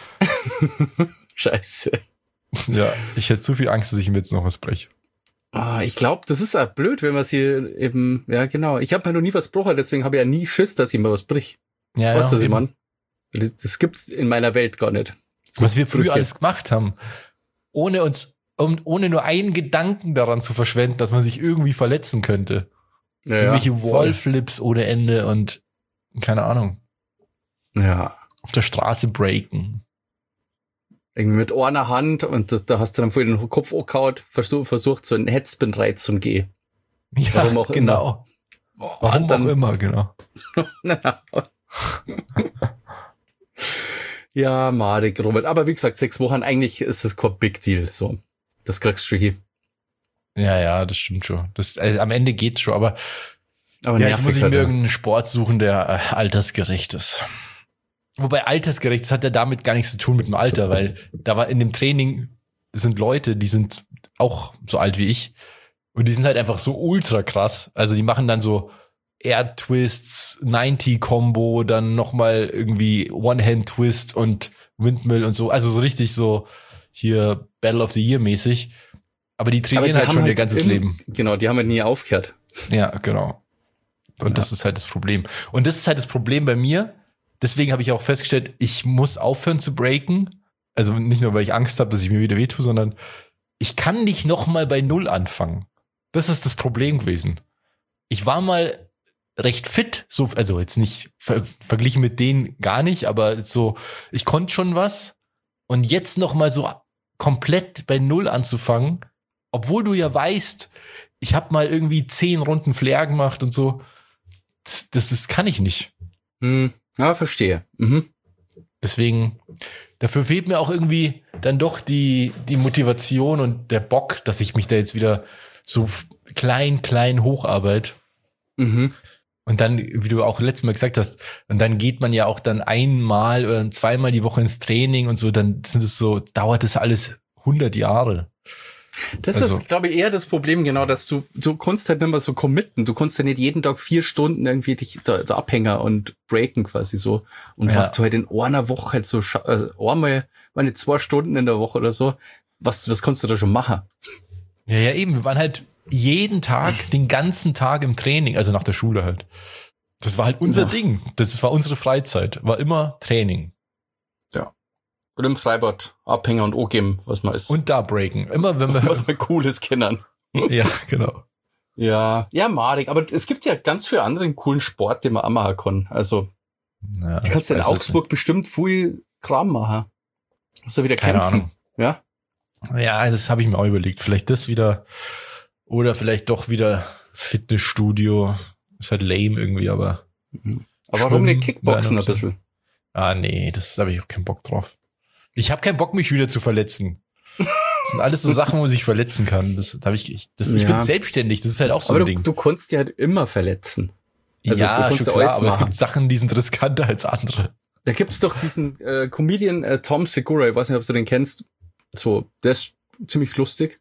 Scheiße. Ja, ich hätte zu viel Angst, dass ich mir jetzt noch was breche. Ich glaube, das ist ja blöd, wenn man es hier eben, ja genau. Ich habe ja noch nie was gebrochen, deswegen habe ich ja nie Schiss, dass ich mal was brich. Ja, weißt du, Simon? Das gibt's in meiner Welt gar nicht. So was wir früher alles gemacht haben, ohne nur einen Gedanken daran zu verschwenden, dass man sich irgendwie verletzen könnte. Ja, irgendwelche Wallflips ohne Ende und keine Ahnung. Ja. Auf der Straße breaken. Irgendwie mit einer Hand und da hast du dann vorher den Kopf angehauen, versucht so einen Headspin rein zu gehen. Ja, warum auch genau. Immer. Warum auch immer, genau. Ja, madig, Robert. Aber wie gesagt, 6 Wochen, eigentlich ist das kein Big Deal. So, das kriegst du hier. Ja, das stimmt schon. Also am Ende geht's schon, aber ja, jetzt muss ich mir irgendeinen Sport suchen, der altersgerecht ist. Wobei altersgerecht, das hat ja damit gar nichts zu tun mit dem Alter, weil da war in dem Training, das sind Leute, die sind auch so alt wie ich und die sind halt einfach so ultra krass. Also die machen dann so Air Twists, 90-Combo, dann nochmal irgendwie One-Hand-Twist und Windmill und so. Also so richtig so hier Battle of the Year mäßig. Aber die trainieren halt schon ihr ganzes Leben. Genau, die haben halt nie aufgehört. Ja, genau. Und das ist halt das Problem. Und das ist halt das Problem bei mir. Deswegen habe ich auch festgestellt, ich muss aufhören zu breaken. Also nicht nur, weil ich Angst habe, dass ich mir wieder wehtue, sondern ich kann nicht nochmal bei Null anfangen. Das ist das Problem gewesen. Ich war mal recht fit, so, also jetzt nicht verglichen mit denen gar nicht, aber so, ich konnte schon was. Und jetzt nochmal so komplett bei Null anzufangen, obwohl du ja weißt, ich habe mal irgendwie 10 Runden Flair gemacht und so. Das kann ich nicht. Ja, verstehe. Deswegen, dafür fehlt mir auch irgendwie dann doch die Motivation und der Bock, dass ich mich da jetzt wieder so klein hocharbeite. Und dann, wie du auch letztes Mal gesagt hast, und dann geht man ja auch dann einmal oder zweimal die Woche ins Training und so, dann dauert das alles 100 Jahre. Das ist, glaube ich, eher das Problem, genau, dass du kannst halt nicht mehr so committen. Du kannst ja nicht jeden Tag 4 Stunden irgendwie dich da abhängen und breaken quasi so. Und was du halt in einer Woche halt so, einmal, meine 2 Stunden in der Woche oder so, was kannst du da schon machen? Ja, eben, wir waren halt jeden Tag, den ganzen Tag im Training, also nach der Schule halt. Das war halt unser Ding. Das war unsere Freizeit. War immer Training. Ja. Und im Freibad abhängen und angeben, was man ist. Und da breaken. Immer wenn wir was wir Cooles kennen. Ja, genau. Ja, Marek, aber es gibt ja ganz viele andere coolen Sport, den man auch machen kann. Also, du kannst ja in Augsburg bestimmt viel Kram machen. Musst du wieder kämpfen. Keine Ahnung. Ja? Ja, das habe ich mir auch überlegt. Vielleicht das wieder oder vielleicht doch wieder Fitnessstudio. Ist halt lame irgendwie, aber. Aber warum nicht Kickboxen ein bisschen? Ah, nee, das habe ich auch keinen Bock drauf. Ich habe keinen Bock, mich wieder zu verletzen. Das sind alles so Sachen, wo man sich verletzen kann. Ich bin selbstständig, das ist halt auch so ein Ding. Du kannst dich halt immer verletzen. Also, ja, schon klar, aber es gibt Sachen, die sind riskanter als andere. Da gibt's doch diesen Comedian Tom Segura, ich weiß nicht, ob du den kennst. So, der ist ziemlich lustig.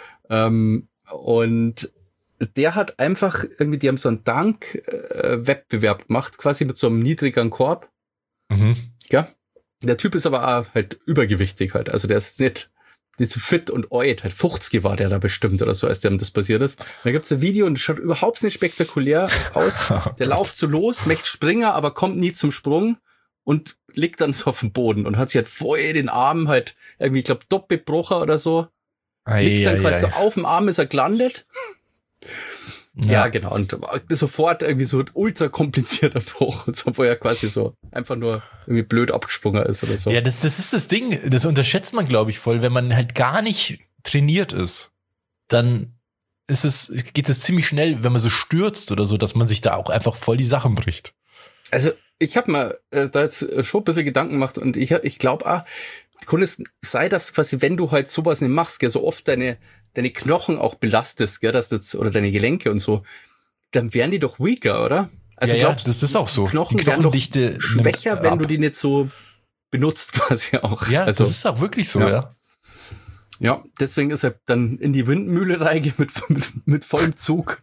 Und der hat einfach irgendwie, die haben so einen Dank-Wettbewerb gemacht, quasi mit so einem niedrigeren Korb. Ja. Der Typ ist aber auch halt übergewichtig halt. Also der ist nicht so fit und alt. Halt 50 war der da bestimmt oder so, als dem das passiert ist. Und da gibt's ein Video und das schaut überhaupt nicht spektakulär aus. Der lauft so los, möchte springen, aber kommt nie zum Sprung und liegt dann so auf dem Boden und hat sich halt voll den Arm halt irgendwie, ich glaube, Doppelbrocher oder so. Liegt dann quasi so auf dem Arm, ist er gelandet. Ja, genau. Und sofort irgendwie so ein ultra komplizierter Bruch. Und so, wo er quasi so einfach nur irgendwie blöd abgesprungen ist oder so. Ja, das ist das Ding. Das unterschätzt man, glaube ich, voll. Wenn man halt gar nicht trainiert ist, dann geht es ziemlich schnell, wenn man so stürzt oder so, dass man sich da auch einfach voll die Sachen bricht. Also, ich habe mir da jetzt schon ein bisschen Gedanken gemacht und ich glaube auch, sei das quasi, wenn du halt sowas nicht machst, gell, so oft deine Knochen auch belastest, gell, oder deine Gelenke und so, dann wären die doch weaker, oder? Also ja, das ist auch so. Knochen werden doch schwächer, wenn du die nicht so benutzt quasi auch. Ja, also, das ist auch wirklich so, ja. Ja, deswegen ist er dann in die Windmühle reingegangen mit vollem Zug.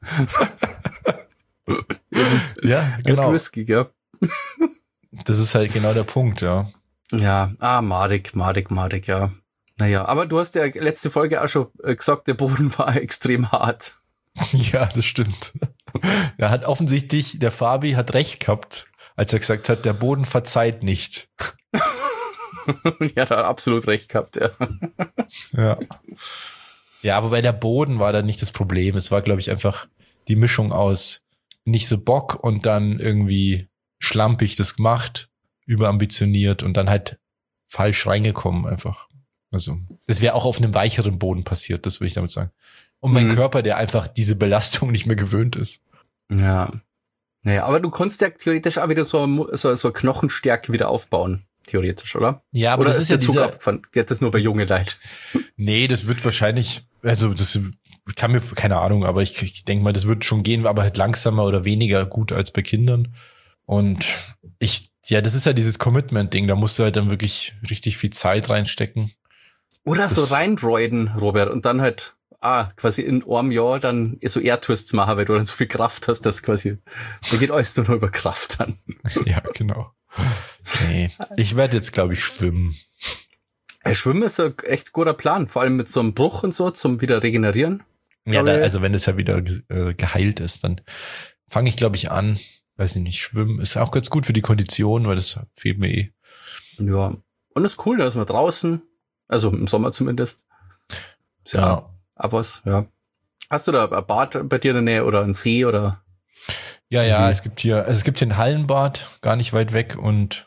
Ja, genau. Risky, ja. Das ist halt genau der Punkt, ja. Ja, Marek, ja. Naja, aber du hast ja letzte Folge auch schon gesagt, der Boden war extrem hart. Ja, das stimmt. Er hat offensichtlich, der Fabi hat recht gehabt, als er gesagt hat, der Boden verzeiht nicht. Ja, da hat absolut recht gehabt, ja. Ja. Ja, aber bei der Boden war da nicht das Problem. Es war, glaube ich, einfach die Mischung aus nicht so Bock und dann irgendwie schlampig das gemacht, überambitioniert und dann halt falsch reingekommen einfach. Also, das wäre auch auf einem weicheren Boden passiert, das will ich damit sagen. Und mein Körper, der einfach diese Belastung nicht mehr gewöhnt ist. Ja. Naja, aber du kannst ja theoretisch auch wieder so eine Knochenstärke wieder aufbauen, theoretisch, oder? Ja, aber oder das ist ja Zug abgefahren? Geht das nur bei junge Leid? Nee, das wird wahrscheinlich, also das kann mir, keine Ahnung, aber ich denke mal, das wird schon gehen, aber halt langsamer oder weniger gut als bei Kindern. Und das ist ja dieses Commitment-Ding, da musst du halt dann wirklich richtig viel Zeit reinstecken. Oder so reindroiden, Robert, und dann halt, quasi in einem Jahr dann so Air-Twists machen, weil du dann so viel Kraft hast, dass quasi, da geht alles nur über Kraft dann. Ja, genau. Nee, ich werde jetzt, glaube ich, schwimmen. Schwimmen ist ein echt guter Plan, vor allem mit so einem Bruch und so, zum wieder regenerieren. Ja, also wenn es ja wieder geheilt ist, dann fange ich, glaube ich, an. Weiß ich nicht, schwimmen ist auch ganz gut für die Kondition, weil das fehlt mir eh. Ja, und das ist cool, da ist man draußen, also im Sommer zumindest. Ist ja auch was, ja. Hast du da ein Bad bei dir in der Nähe oder einen See oder? Ja, es gibt hier ein Hallenbad, gar nicht weit weg und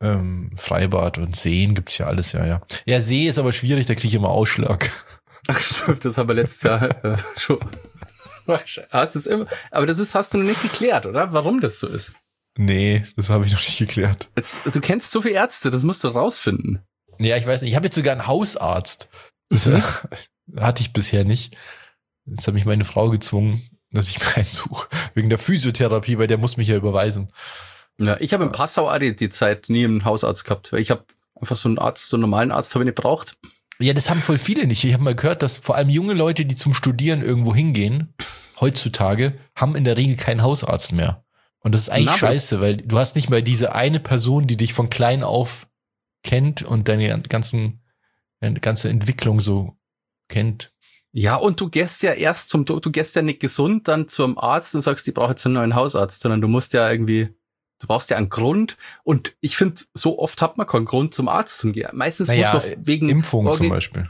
Freibad und Seen gibt's hier alles, ja. Ja, See ist aber schwierig, da kriege ich immer Ausschlag. Ach stimmt, das haben wir letztes Jahr schon. Hast du noch nicht geklärt, oder? Warum das so ist? Nee, das habe ich noch nicht geklärt. Du kennst so viele Ärzte, das musst du rausfinden. Ja, ich weiß nicht, ich habe jetzt sogar einen Hausarzt. Das hatte ich bisher nicht. Jetzt hat mich meine Frau gezwungen, dass ich mir einen suche. Wegen der Physiotherapie, weil der muss mich ja überweisen. Ja, ich habe in Passau auch die Zeit nie einen Hausarzt gehabt, weil ich habe einfach so einen normalen Arzt habe ich nicht braucht. Ja, das haben voll viele nicht. Ich habe mal gehört, dass vor allem junge Leute, die zum Studieren irgendwo hingehen, heutzutage, haben in der Regel keinen Hausarzt mehr. Und das ist eigentlich scheiße, weil du hast nicht mal diese eine Person, die dich von klein auf kennt und deine ganze Entwicklung so kennt. Ja, und du gehst ja du gehst ja nicht gesund dann zum Arzt und sagst, ich brauche jetzt einen neuen Hausarzt, sondern du musst ja irgendwie, du brauchst ja einen Grund. Und ich finde, so oft hat man keinen Grund, zum Arzt zu gehen. Meistens muss man wegen Impfung zum Beispiel.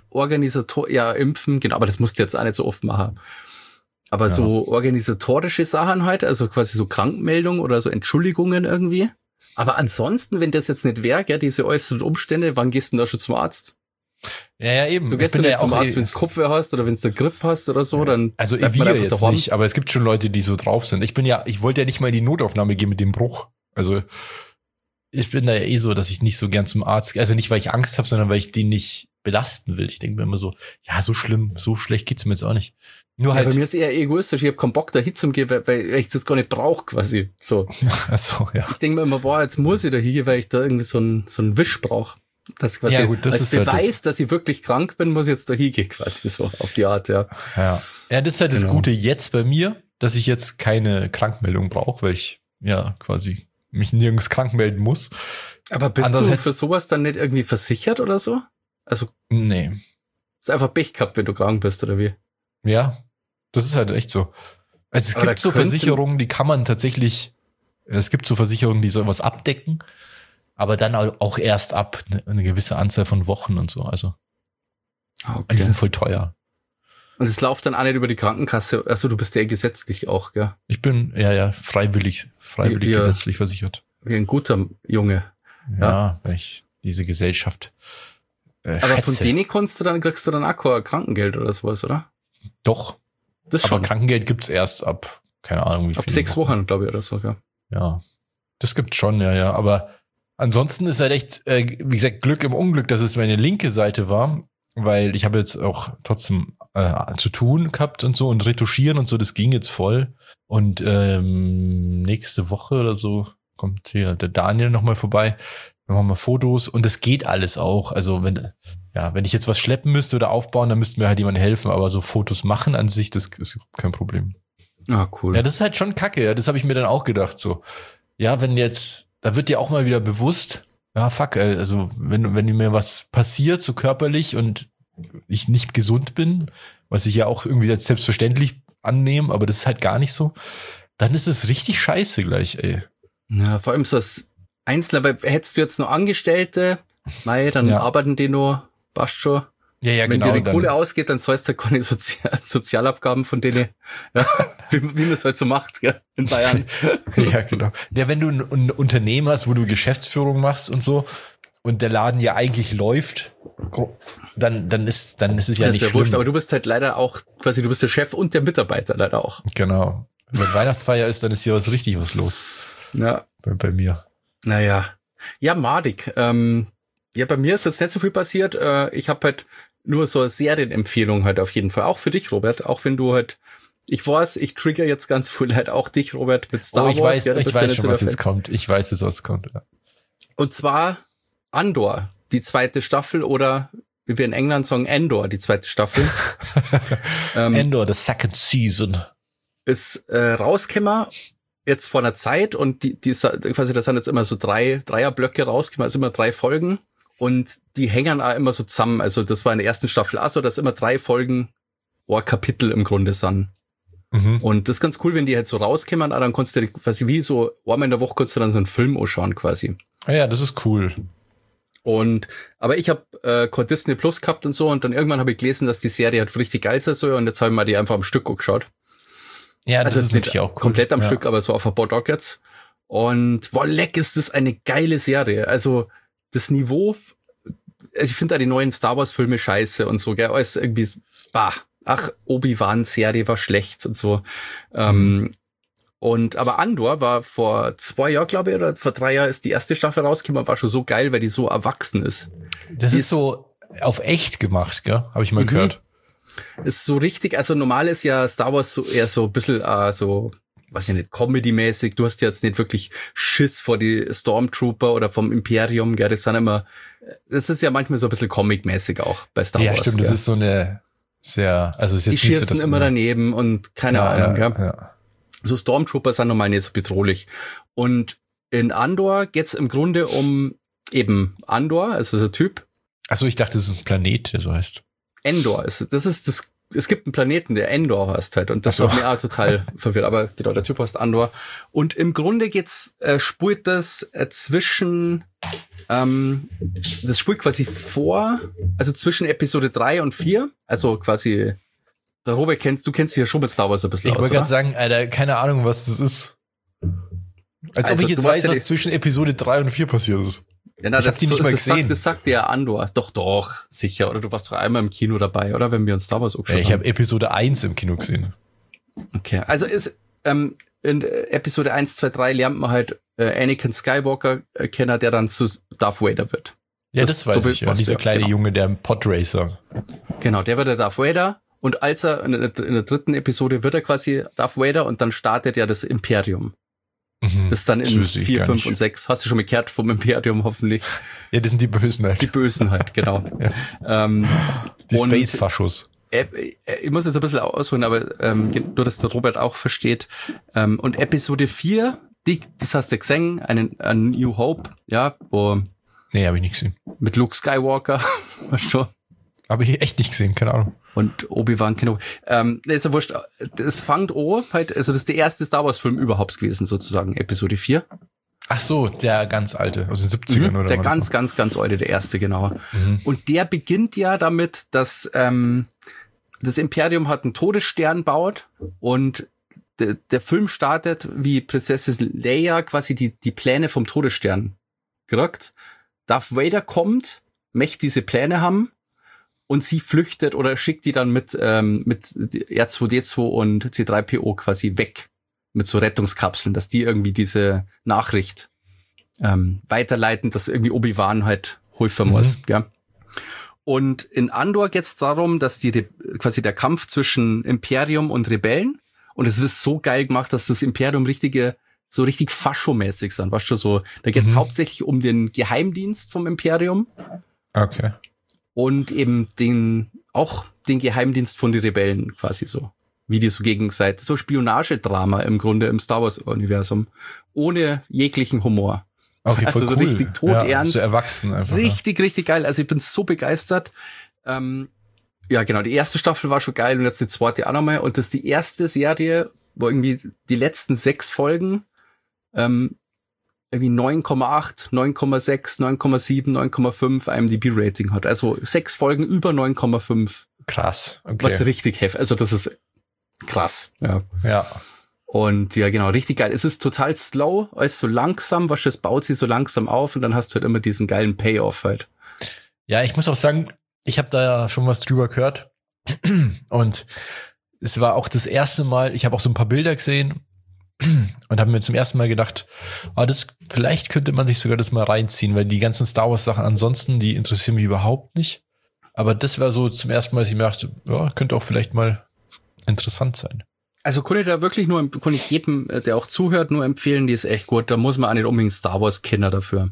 Impfen, genau, aber das musst du jetzt auch nicht so oft machen. Aber so organisatorische Sachen halt, also quasi so Krankmeldungen oder so Entschuldigungen irgendwie. Aber ansonsten, wenn das jetzt nicht wäre, diese äußeren Umstände, wann gehst du denn da schon zum Arzt? Ja, eben. Du gehst ja nicht zum Arzt, wenn du Kopfweh hast oder wenn du Grippe hast oder so, dann. Also wir jetzt daheim. Nicht, aber es gibt schon Leute, die so drauf sind. Ich wollte ja nicht mal in die Notaufnahme gehen mit dem Bruch. Also ich bin da ja eh so, dass ich nicht so gern zum Arzt, also nicht, weil ich Angst habe, sondern weil ich den nicht belasten will. Ich denke mir immer so, ja, so schlimm, so schlecht geht's mir jetzt auch nicht. Nur halt. Bei mir ist eher egoistisch, ich habe keinen Bock da hinzugehen, weil ich das gar nicht brauche quasi. So. Ach ja. Ich denke mir immer, jetzt muss ich da hingehen, weil ich da irgendwie so einen Wisch brauche. Das quasi ja, gut, das als ist Beweis, halt das. Dass ich wirklich krank bin, muss ich jetzt da hingehen, quasi so auf die Art, ja. Ja, das ist halt das Gute jetzt bei mir, dass ich jetzt keine Krankmeldung brauche, weil ich ja quasi mich nirgends krank melden muss. Aber bist du für sowas dann nicht irgendwie versichert oder so? Also nee. Ist einfach Pech gehabt, wenn du krank bist, oder wie? Ja, das ist halt echt so. Also es gibt so Versicherungen, die kann man tatsächlich, es gibt so Versicherungen, die sowas abdecken, aber dann auch erst ab eine gewisse Anzahl von Wochen und so. Also die sind voll teuer. Und es läuft dann auch nicht über die Krankenkasse. Also du bist ja gesetzlich auch, gell? Ich bin freiwillig gesetzlich versichert. Wie ein guter Junge. Ja, weil ich diese Gesellschaft aber schätze. Von denen kriegst du dann auch kein Krankengeld oder sowas, oder? Doch. Das schon. Aber Krankengeld gibt's erst ab, keine Ahnung, wie viel. Ab 6 Wochen, glaube ich, oder so, ja. Ja. Das gibt's schon, ja. Aber ansonsten ist halt echt, wie gesagt, Glück im Unglück, dass es meine linke Seite war, weil ich habe jetzt auch trotzdem zu tun gehabt und so und retuschieren und so, das ging jetzt voll. Und nächste Woche oder so kommt hier der Daniel nochmal vorbei. Dann machen wir Fotos und das geht alles auch. Also wenn ich jetzt was schleppen müsste oder aufbauen, dann müsste mir halt jemand helfen. Aber so Fotos machen an sich, das ist kein Problem. Ah, cool. Ja, das ist halt schon kacke. Ja, das habe ich mir dann auch gedacht. So, ja, da wird dir auch mal wieder bewusst, ja, fuck, also wenn mir was passiert, so körperlich und ich nicht gesund bin, was ich ja auch irgendwie als selbstverständlich annehme, aber das ist halt gar nicht so, dann ist es richtig scheiße gleich, ey. Ja, vor allem so als Einzelner, weil hättest du jetzt nur Angestellte, dann arbeiten die nur, passt schon. Ja, wenn genau. Wenn dir die Kohle ausgeht, dann zahlst du keine Sozialabgaben von denen, ja, wie man es halt so macht, gell, in Bayern. Ja, genau. Ja, wenn du ein Unternehmen hast, wo du Geschäftsführung machst und so, und der Laden ja eigentlich läuft, dann ist es ja nicht schlimm. Wurscht, aber du bist halt leider auch, quasi, du bist der Chef und der Mitarbeiter leider auch. Genau. Wenn Weihnachtsfeier ist, dann ist hier was los. Ja. Bei mir. Naja. Ja, madig. Bei mir ist jetzt nicht so viel passiert. Ich habe halt nur so eine Serienempfehlung halt auf jeden Fall. Auch für dich, Robert. Auch wenn du halt, ich weiß, ich trigger jetzt ganz viel halt auch dich, Robert, mit Star Wars. Ich weiß schon, was jetzt kommt. Ich weiß jetzt, was kommt. Ja. Und zwar Andor, die 2. Staffel oder wie wir in England sagen, Endor, die 2. Staffel. Endor, the second season. Ist rausgekommen jetzt vor einer Zeit und die quasi, das sind jetzt immer so Dreierblöcke rausgekommen, also immer 3 Folgen und die hängen auch immer so zusammen. Also das war in der ersten Staffel auch so, dass immer 3 Folgen Kapitel im Grunde sind. Und das ist ganz cool, wenn die halt so rauskommen, dann kannst du quasi wie so einmal in der Woche kannst du dann so einen Film anschauen quasi. Ja, das ist cool. Aber ich habe kein Disney Plus gehabt und so und dann irgendwann habe ich gelesen, dass die Serie halt richtig geil sein soll und jetzt habe ich mir die einfach am Stück angeschaut. Ja, das also ist natürlich auch cool. Komplett am Stück, aber so auf ein paar Tag jetzt. Und leck ist das eine geile Serie. Also das Niveau, ich finde da die neuen Star Wars Filme scheiße und so, gell, alles irgendwie, Obi-Wan-Serie war schlecht und so. Aber Andor war vor 2 Jahren, glaube ich, oder vor 3 Jahren ist die erste Staffel rausgekommen, war schon so geil, weil die so erwachsen ist. Das ist so auf echt gemacht, gell? Habe ich mal gehört. Ist so richtig, also normal ist ja Star Wars so eher so ein bisschen so, weiß ich nicht, Comedy-mäßig. Du hast jetzt nicht wirklich Schiss vor die Stormtrooper oder vom Imperium, gell? Das ist ja manchmal so ein bisschen Comic-mäßig auch bei Star Wars. Ja, stimmt, gell? Das ist so eine sehr, also ist jetzt die schießen immer daneben und keine Ahnung, gell? Ja. So Stormtrooper sind normal nicht so bedrohlich. Und in Andor geht's im Grunde um eben Andor, also so ein Typ. Achso, ich dachte, das ist ein Planet, der so heißt. Endor es gibt einen Planeten, der Endor heißt halt. Und das war mir auch total verwirrt. Aber genau, der Typ heißt Andor. Und im Grunde spult das zwischen, das spult quasi vor, also zwischen Episode 3 und 4. Also quasi, der Robert du kennst dich ja schon mit Star Wars ein bisschen aus, Ich wollte gerade sagen, Alter, keine Ahnung, was das ist. Als ob ich jetzt weiß, was zwischen Episode 3 und 4 passiert ist. Ja, ich hab die nicht mal gesehen. Das sagt dir ja Andor. Doch, sicher. Oder du warst doch einmal im Kino dabei, oder? Wenn wir uns Star Wars angeschaut haben. Ich habe Episode 1 im Kino gesehen. Okay, also in Episode 1, 2, 3 lernt man halt Anakin Skywalker kennen, der dann zu Darth Vader wird. Ja, das weiß ich ja. Dieser kleine Junge, der Podracer. Genau, der wird der Darth Vader. Und als er in der 3. Episode wird er quasi Darth Vader und dann startet ja das Imperium. Das dann in 4, 5 und 6. Hast du schon mal gehört vom Imperium hoffentlich? Ja, das sind die Bösen halt. Die Bösen halt, genau. Ja. Die Space-Faschos. Ich muss jetzt ein bisschen ausholen, aber nur, dass der Robert auch versteht. Und Episode 4, das hast du gesehen, A New Hope, ja, wo... Nee, habe ich nicht gesehen. Mit Luke Skywalker, schon. Habe ich echt nicht gesehen, keine Ahnung. Und Obi-Wan Kenobi. Ist ja wurscht. Das fängt halt, also das ist der erste Star Wars Film überhaupt gewesen, sozusagen, Episode 4. Ach so, der ganz alte, aus den 70ern oder der was? Der ganz alte, der erste, genau. Und der beginnt ja damit, dass das Imperium hat einen Todesstern baut und der Film startet, wie Prinzessin Leia quasi die Pläne vom Todesstern kriegt. Darth Vader kommt, möchte diese Pläne haben. Und sie flüchtet oder schickt die dann mit R2D2 und C3PO quasi weg mit so Rettungskapseln, dass die irgendwie diese Nachricht weiterleiten, dass irgendwie Obi-Wan halt helfen muss. Ja. Und in Andor geht es darum, dass quasi der Kampf zwischen Imperium und Rebellen, und es ist so geil gemacht, dass das Imperium so richtig faschomäßig sind, weißt du, so, da geht es hauptsächlich um den Geheimdienst vom Imperium. Okay. Und eben den Geheimdienst von den Rebellen quasi so. Wie die so gegenseitig, so Spionagedrama im Grunde im Star Wars Universum. Ohne jeglichen Humor. Okay, also voll so cool. richtig todernst. So erwachsen einfach. Richtig geil. Also ich bin so begeistert. Ja, genau. Die erste Staffel war schon geil und jetzt die zweite auch nochmal. Und das ist die erste Serie, wo irgendwie die letzten 6 Folgen irgendwie 9,8, 9,6, 9,7, 9,5 IMDb-Rating hat. Also 6 Folgen über 9,5. Krass, okay. Was richtig heftig. Also das ist krass. Ja. Und ja, genau, richtig geil. Es ist total slow, alles so langsam, es baut sich so langsam auf und dann hast du halt immer diesen geilen Payoff halt. Ja, ich muss auch sagen, ich habe da ja schon was drüber gehört. Und es war auch das erste Mal, ich habe auch so ein paar Bilder gesehen und habe mir zum ersten Mal gedacht, vielleicht könnte man sich sogar das mal reinziehen, weil die ganzen Star Wars Sachen ansonsten, die interessieren mich überhaupt nicht. Aber das war so zum ersten Mal, dass ich mir dachte, ja, könnte auch vielleicht mal interessant sein. Also kann ich jedem, der auch zuhört, nur empfehlen, die ist echt gut. Da muss man auch nicht unbedingt Star Wars Kenner dafür.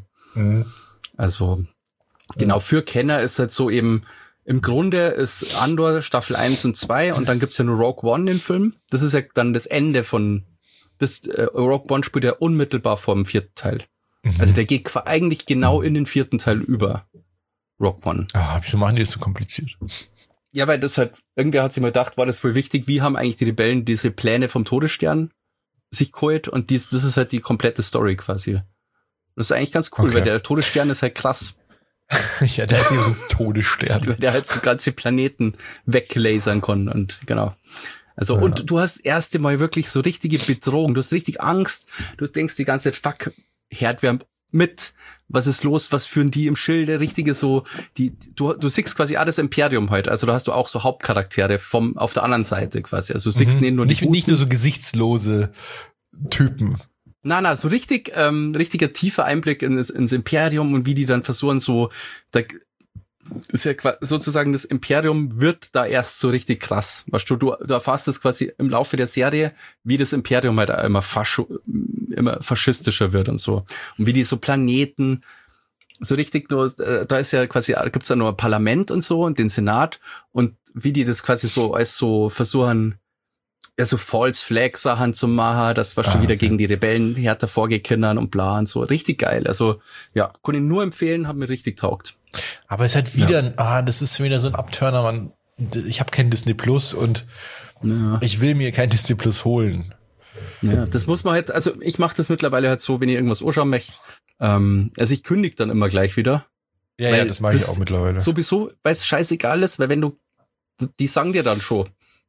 Also genau, für Kenner ist halt so eben, im Grunde ist Andor Staffel 1 und 2 und dann gibt's ja nur Rogue One, den Film. Das ist ja dann das Ende von Rogue One spielt ja unmittelbar vor dem 4. Teil. Also der geht eigentlich genau in den 4. Teil über, Rogue One. Wieso machen die das so kompliziert? Ja, weil das halt, irgendwer hat sich mal gedacht, war das voll wichtig, wie haben eigentlich die Rebellen diese Pläne vom Todesstern sich geholt und das ist halt die komplette Story quasi. Das ist eigentlich ganz cool, weil der Todesstern ist halt krass. Ja, der ist ja so ein Todesstern. Weil der halt so ganze Planeten weglasern kann und genau. Also, und du hast das erste Mal wirklich so richtige Bedrohung, du hast richtig Angst, du denkst die ganze Zeit, fuck, Herdwärm mit, was ist los, was führen die im Schilde, richtige so, du siehst quasi auch das Imperium heute, also da hast du auch so Hauptcharaktere auf der anderen Seite quasi, also du siehst nicht nur so gesichtslose Typen. Na, so richtiger tiefer Einblick ins Imperium und wie die dann versuchen so, da ist ja sozusagen das Imperium wird da erst so richtig krass. Weißt du erfährst es quasi im Laufe der Serie, wie das Imperium halt immer faschistischer wird und so. Und wie die so Planeten so richtig nur, da ist ja quasi, gibt's ja nur ein Parlament und so und den Senat und wie die das quasi so als so versuchen, ja, so False Flag Sachen zu machen, das war schon wieder gegen die Rebellen härter vorgekindern und bla und so. Richtig geil. Also, ja, kann ich nur empfehlen, hat mir richtig taugt. Aber es ist halt wieder, das ist wieder so ein Abturner, man. Ich habe kein Disney Plus und ich will mir kein Disney Plus holen. Ja, das muss man halt, also ich mache das mittlerweile halt so, wenn ich irgendwas anschauen möchte. Also ich kündige dann immer gleich wieder. Ja, das mache ich auch mittlerweile. Sowieso, weil es scheißegal ist, weil wenn die sagen dir dann schon,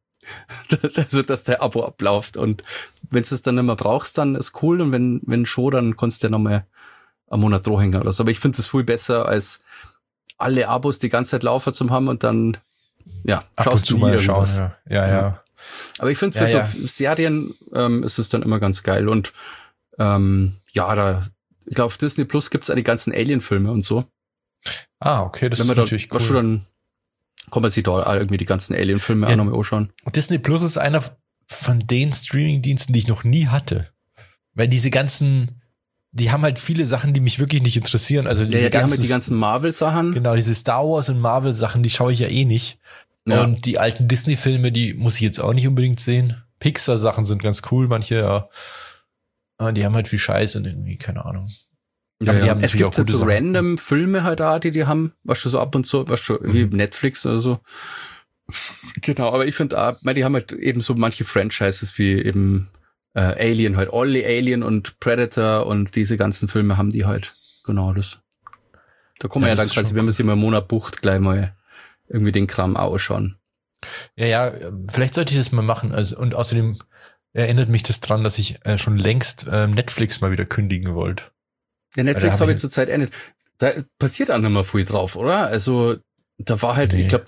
also dass der Abo abläuft und wenn du es dann nicht mehr brauchst, dann ist cool und wenn schon, dann kannst du ja nochmal einen Monat dranhängen oder so. Aber ich finde das viel besser, als alle Abos die ganze Zeit laufen zu haben und dann schaust du mal irgendwas. Ja. Aber ich finde, für so Serien ist es dann immer ganz geil. Und ich glaube, auf Disney Plus gibt's auch die ganzen Alien-Filme und so. Okay, das ist natürlich cool. Dann kann man sich da irgendwie die ganzen Alien-Filme auch nochmal anschauen. Disney Plus ist einer von den Streaming-Diensten, die ich noch nie hatte. Weil diese ganzen, die haben halt viele Sachen, die mich wirklich nicht interessieren. Also die haben halt die ganzen Marvel-Sachen. Genau, diese Star Wars und Marvel-Sachen, die schaue ich ja eh nicht. Ja. Und die alten Disney-Filme, die muss ich jetzt auch nicht unbedingt sehen. Pixar-Sachen sind ganz cool, manche, die haben halt viel Scheiß und irgendwie, keine Ahnung. Ja, ja. Es gibt halt so Sachen. Random Filme halt da, die haben, weißt du, so ab und zu, weißt du, wie Netflix oder so. Genau, aber ich finde, die haben halt eben so manche Franchises wie eben Alien halt, Only Alien und Predator und diese ganzen Filme haben die halt. Genau das. Da kann man ja dann quasi, wenn man sich mal einen Monat bucht, gleich mal irgendwie den Kram ausschauen. Ja, vielleicht sollte ich das mal machen. Also, und außerdem erinnert mich das dran, dass ich schon längst Netflix mal wieder kündigen wollte. Ja, Netflix habe ich zurzeit endet. Da passiert auch nicht mehr viel drauf, oder? Also, da war halt, ich glaube,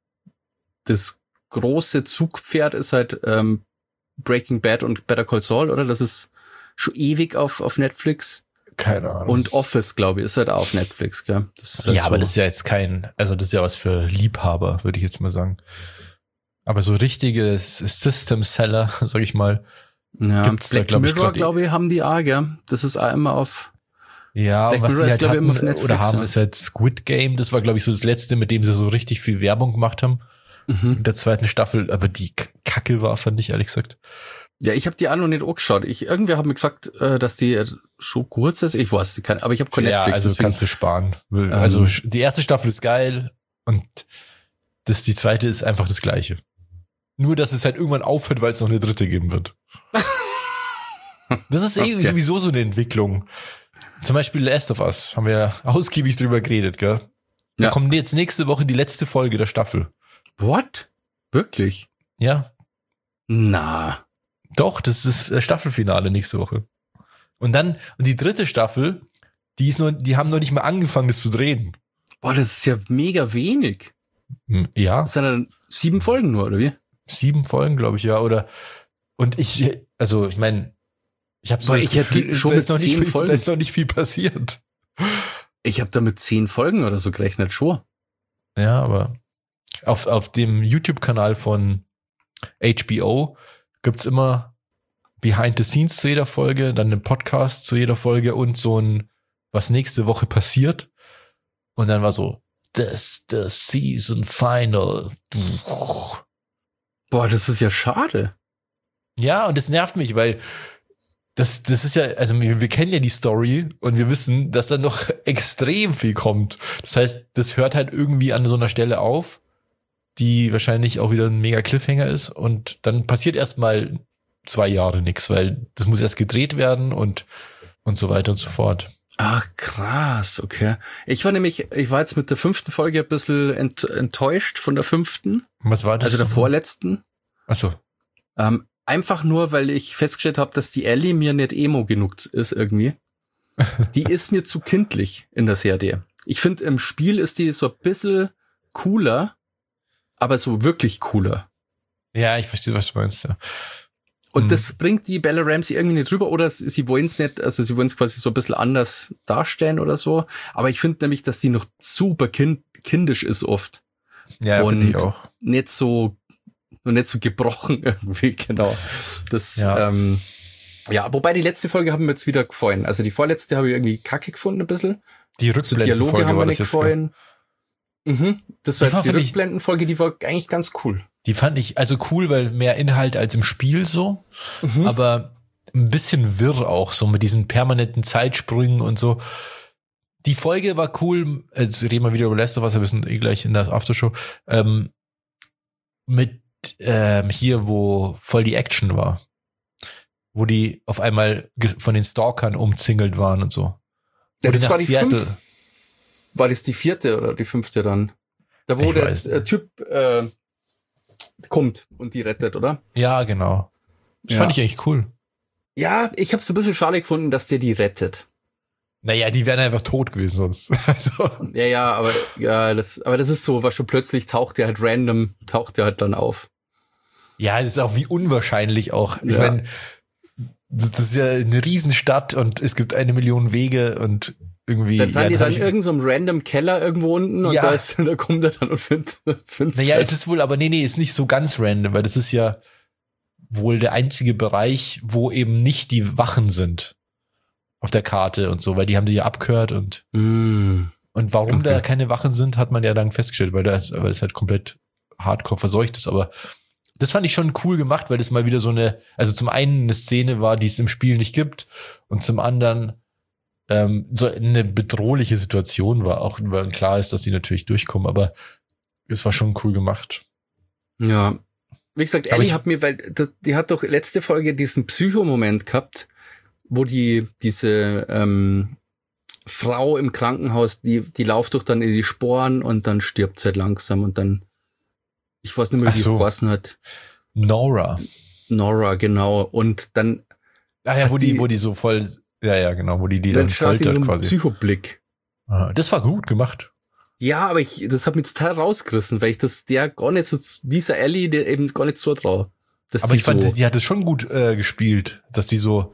das große Zugpferd ist halt Breaking Bad und Better Call Saul, oder? Das ist schon ewig auf Netflix. Keine Ahnung. Und Office, glaube ich, ist halt auch auf Netflix, gell? Das ist halt aber das ist ja jetzt das ist ja was für Liebhaber, würde ich jetzt mal sagen. Aber so richtige System-Seller, sag ich mal, gibt's Black da, glaube ich, Mirror, glaube ich, haben die auch, gell? Das ist auch immer auf Black Mirror ist, glaube ich, immer auf Netflix. Oder haben ist halt Squid Game, das war, glaube ich, so das letzte, mit dem sie so richtig viel Werbung gemacht haben. In der zweiten Staffel, aber die Kacke war, fand ich, ehrlich gesagt. Ja, ich habe die auch noch nicht angeschaut. Irgendwer hat mir gesagt, dass die schon kurz ist. Ich weiß nicht, aber ich habe kein Netflix. Also deswegen kannst du sparen. Also die erste Staffel ist geil und die zweite ist einfach das Gleiche. Nur, dass es halt irgendwann aufhört, weil es noch eine dritte geben wird. Das ist sowieso so eine Entwicklung. Zum Beispiel Last of Us, haben wir ja ausgiebig drüber geredet, gell? Da kommt jetzt nächste Woche die letzte Folge der Staffel. What? Wirklich? Ja. Na. Doch, das ist das Staffelfinale nächste Woche. Und die dritte Staffel, die haben noch nicht mal angefangen, das zu drehen. Boah, das ist ja mega wenig. Ja. Das sind dann 7 Folgen nur, oder wie? 7 Folgen, glaube ich, ja. Ich meine, ich habe so das Gefühl, schon mit 10 Folgen. Da ist noch nicht viel passiert. Ich habe da mit 10 Folgen oder so gerechnet, schon. Ja, aber auf dem YouTube-Kanal von HBO gibt's immer Behind the Scenes zu jeder Folge, dann einen Podcast zu jeder Folge und so was nächste Woche passiert. Und dann war so, das Season Final. Boah, das ist ja schade. Ja, und das nervt mich, weil das ist ja, also wir kennen ja die Story und wir wissen, dass da noch extrem viel kommt. Das heißt, das hört halt irgendwie an so einer Stelle auf, die wahrscheinlich auch wieder ein mega Cliffhanger ist und dann passiert erstmal 2 Jahre nichts, weil das muss erst gedreht werden und so weiter und so fort. Ach, krass, okay. Ich war jetzt mit der 5. Folge ein bisschen enttäuscht von der 5. Was war das? Also der vorletzten. Ach so. Einfach nur, weil ich festgestellt habe, dass die Ellie mir nicht emo genug ist irgendwie. Die ist mir zu kindlich in der Serie. Ich finde, im Spiel ist die so ein bisschen cooler, aber so wirklich cooler. Ja, ich verstehe, was du meinst, ja. Und das bringt die Bella Ramsey irgendwie nicht rüber, oder sie wollen es nicht, also sie wollen es quasi so ein bisschen anders darstellen oder so. Aber ich finde nämlich, dass die noch super kindisch ist oft. Ja, finde ich auch. Nicht so gebrochen irgendwie, genau. Das, ja, wobei die letzte Folge haben mir jetzt wieder gefallen. Also die vorletzte habe ich irgendwie kacke gefunden ein bisschen. Die Rückblendenfolge Dialoge haben mir nicht gefallen. Mhm. Das war jetzt die Rückblendenfolge, die war eigentlich ganz cool. Die fand ich also cool, weil mehr Inhalt als im Spiel so, aber ein bisschen wirr auch, so mit diesen permanenten Zeitsprüngen und so. Die Folge war cool, jetzt reden wir wieder über Last of Us, wir sind gleich in der Aftershow, mit hier, wo voll die Action war. Wo die auf einmal von den Stalkern umzingelt waren und so. Ja, das war die Seattle. War das die 4. oder die 5. dann? Da wo der Typ kommt und die rettet, oder? Ja, genau. Das fand ich eigentlich cool. Ja, ich habe es ein bisschen schade gefunden, dass der die rettet. Naja, die wären einfach tot gewesen sonst. Also. Ja, aber das ist so, was schon plötzlich taucht der halt dann auf. Ja, das ist auch wie unwahrscheinlich auch. Ich meine, das ist ja eine Riesenstadt und es gibt 1 Million Wege und irgendwie. Dann sind die dann in irgendeinem random Keller irgendwo unten und da kommt er dann und findet. Naja, es ist wohl, aber nee, ist nicht so ganz random, weil das ist ja wohl der einzige Bereich, wo eben nicht die Wachen sind auf der Karte und so, weil die haben die ja abgehört und warum da keine Wachen sind, hat man ja dann festgestellt, weil das halt komplett hardcore verseucht ist, aber das fand ich schon cool gemacht, weil das mal wieder so also zum einen eine Szene war, die es im Spiel nicht gibt und zum anderen so eine bedrohliche Situation war, auch weil klar ist, dass die natürlich durchkommen, aber es war schon cool gemacht. Ja, wie gesagt, Ellie die hat doch letzte Folge diesen Psycho-Moment gehabt, wo diese Frau im Krankenhaus, die lauft doch dann in die Sporen und dann stirbt sie halt langsam und dann, ich weiß nicht mehr, wie die geheißen hat. Nora, genau. Und dann wo die so voll, genau, wo die dann foltert so quasi. Psychoblick. Das war gut gemacht. Ja, aber das hat mich total rausgerissen, weil ich der gar nicht so, dieser Ellie, der eben gar nicht so traue. Aber ich fand, die hat es schon gut gespielt, dass die so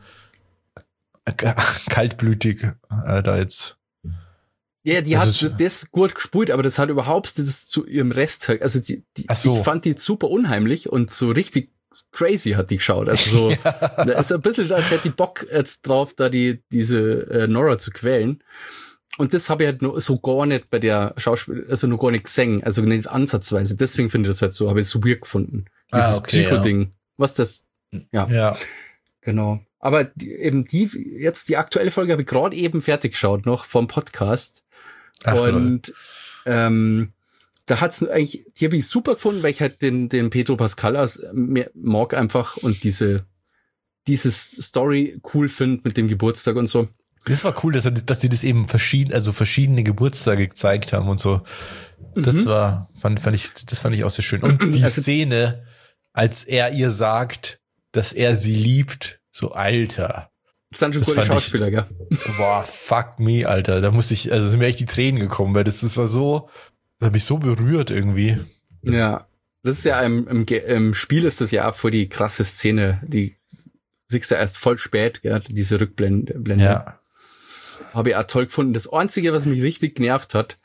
kaltblütig da jetzt. Ja, die hat das gut gespielt, aber das hat überhaupt das zu ihrem Rest, also ich fand die super unheimlich und so richtig crazy hat die geschaut. Also so, da ist ein bisschen, als hätte die Bock jetzt drauf, da diese Nora zu quälen. Und das habe ich halt nur so gar nicht bei der Schauspiel, also nur gar nicht gesehen, also nicht ansatzweise. Deswegen finde ich das halt so, habe ich so weird gefunden. Dieses Psycho-Ding. Was das? Ja. Genau. Aber jetzt die aktuelle Folge habe ich gerade eben fertig geschaut, noch vom Podcast. Und da hat's eigentlich, die habe ich super gefunden, weil ich halt den Pedro Pascal mag einfach und dieses Story cool finde mit dem Geburtstag und so. Das war cool, dass die das eben verschiedene Geburtstage gezeigt haben und so. Das fand ich auch sehr schön. Und die Szene, als er ihr sagt, dass er sie liebt, so Alter. Das sind schon gute Schauspieler, gell? Boah, fuck me, Alter. Da sind mir echt die Tränen gekommen, weil das hat mich so berührt irgendwie. Ja, das ist ja im Spiel ist das ja auch voll die krasse Szene, die siehst du erst voll spät, gell, diese Rückblende. Ja. Habe ich auch toll gefunden. Das Einzige, was mich richtig genervt hat,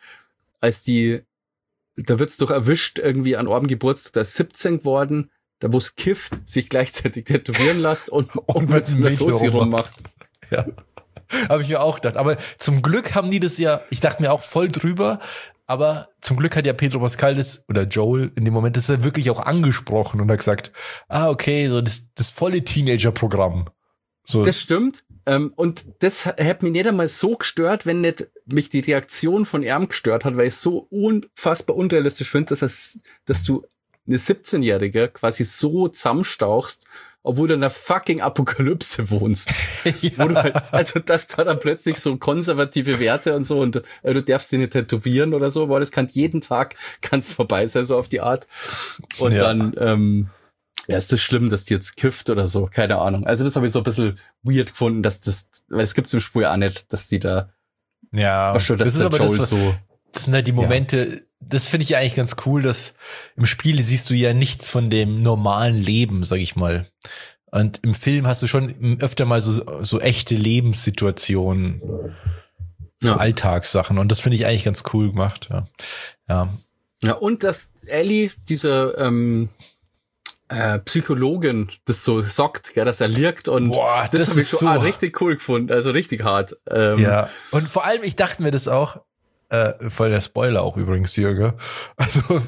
da wird's doch erwischt irgendwie an eurem Geburtstag, da ist 17 geworden, da wo es kifft, sich gleichzeitig tätowieren lässt und mit einem Tosi rummacht. Ja. Habe ich mir auch gedacht. Aber zum Glück haben die das ja, ich dachte mir auch voll drüber, aber zum Glück hat ja Pedro Pascal oder Joel in dem Moment das ja wirklich auch angesprochen und hat gesagt, okay, so das volle Teenager-Programm. So. Das stimmt. Und das hat mich nicht einmal so gestört, wenn nicht mich die Reaktion von ihm gestört hat, weil ich es so unfassbar unrealistisch finde, dass du eine 17-Jährige quasi so zusammenstauchst, obwohl du in einer fucking Apokalypse wohnst. Ja. Wo du halt, also, dass da dann plötzlich so konservative Werte und so und du darfst sie nicht tätowieren oder so, weil das kann jeden Tag kann's vorbei sein, so auf die Art. Und dann, ist das schlimm, dass die jetzt kifft oder so, keine Ahnung. Also das habe ich so ein bisschen weird gefunden, weil es gibt's im Spiel auch nicht, dass die da, das ist aber Joel das sind halt die Momente, das finde ich ja eigentlich ganz cool, dass im Spiel siehst du ja nichts von dem normalen Leben, sag ich mal. Und im Film hast du schon öfter mal so echte Lebenssituationen, so Alltagssachen. Und das finde ich eigentlich ganz cool gemacht. Ja, und dass Ellie, diese Psychologin, das so sagt, gell, dass er liegt und das habe ich schon so richtig cool gefunden, also richtig hart. Ja, und vor allem, ich dachte mir das auch, voll der Spoiler auch übrigens hier, gell? Also,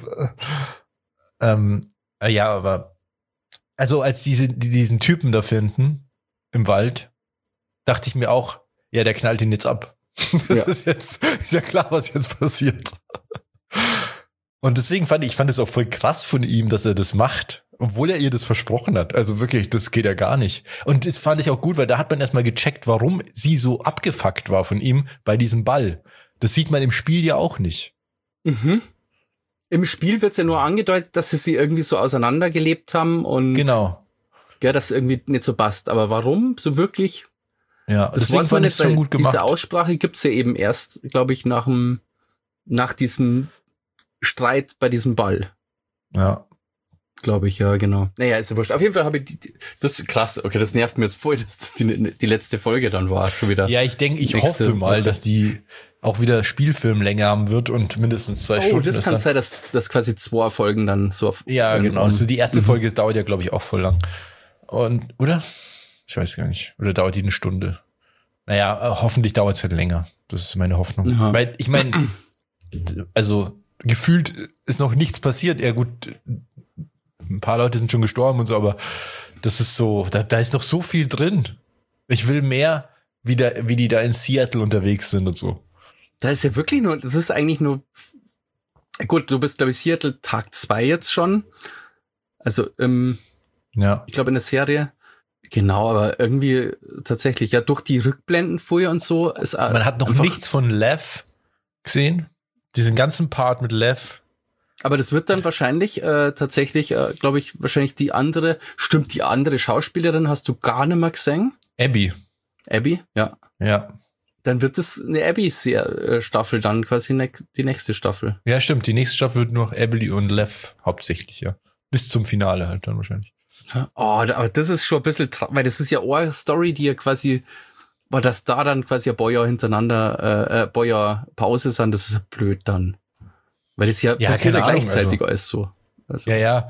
aber also als diesen Typen da finden im Wald, dachte ich mir auch, ja, der knallt ihn jetzt ab. Ist ja klar, was jetzt passiert. Und deswegen fand ich es auch voll krass von ihm, dass er das macht, obwohl er ihr das versprochen hat. Also wirklich, das geht ja gar nicht. Und das fand ich auch gut, weil da hat man erstmal gecheckt, warum sie so abgefuckt war von ihm bei diesem Ball. Das sieht man im Spiel ja auch nicht. Mhm. Im Spiel wird's ja nur angedeutet, dass sie irgendwie so auseinandergelebt haben und genau. Ja, das irgendwie nicht so passt. Aber warum so wirklich? Ja, das weiß man nicht, schon gut gemacht. Diese Aussprache gibt's ja eben erst, glaube ich, nach diesem Streit bei diesem Ball. Ja. Glaube ich, ja, genau. Naja, ist ja wurscht. Auf jeden Fall habe ich das ist krass. Okay, das nervt mir jetzt voll, dass das die letzte Folge dann war. Schon wieder. Ja, ich hoffe mal, dass die auch wieder Spielfilmlänge haben wird und mindestens 2 Stunden. Oh, das kann sein, dass quasi 2 Folgen dann so auf. Ja, genau. Also die erste Folge dauert ja, glaube ich, auch voll lang. Und, oder? Ich weiß gar nicht. Oder dauert die eine Stunde? Naja, hoffentlich dauert es halt länger. Das ist meine Hoffnung. Ja. Weil, ich meine, also gefühlt ist noch nichts passiert. Ja gut, ein paar Leute sind schon gestorben und so, aber das ist so, da ist noch so viel drin. Ich will mehr, wie die da in Seattle unterwegs sind und so. Da ist ja wirklich nur, das ist eigentlich nur, gut, du bist, glaube ich, Seattle Tag 2 jetzt schon. Also, ich glaube in der Serie. Genau, aber irgendwie tatsächlich, ja, durch die Rückblenden vorher und so. Man hat noch nichts von Lev gesehen. Diesen ganzen Part mit Lev. Aber das wird dann wahrscheinlich tatsächlich, glaube ich, wahrscheinlich die andere Schauspielerin hast du gar nicht mehr gesehen? Abby, ja. Ja. Dann wird es eine Abby-Staffel dann quasi die nächste Staffel. Ja, stimmt. Die nächste Staffel wird nur Abby und Lev hauptsächlich, ja. Bis zum Finale halt dann wahrscheinlich. Ja. Oh, aber das ist schon ein bisschen, weil das ist ja auch eine Story, die ja quasi, weil das da dann quasi ein paar Jahre hintereinander, paar Jahre Pause sind, das ist ja blöd dann. Weil das ja passiert ja gleichzeitig alles so. Also. Ja.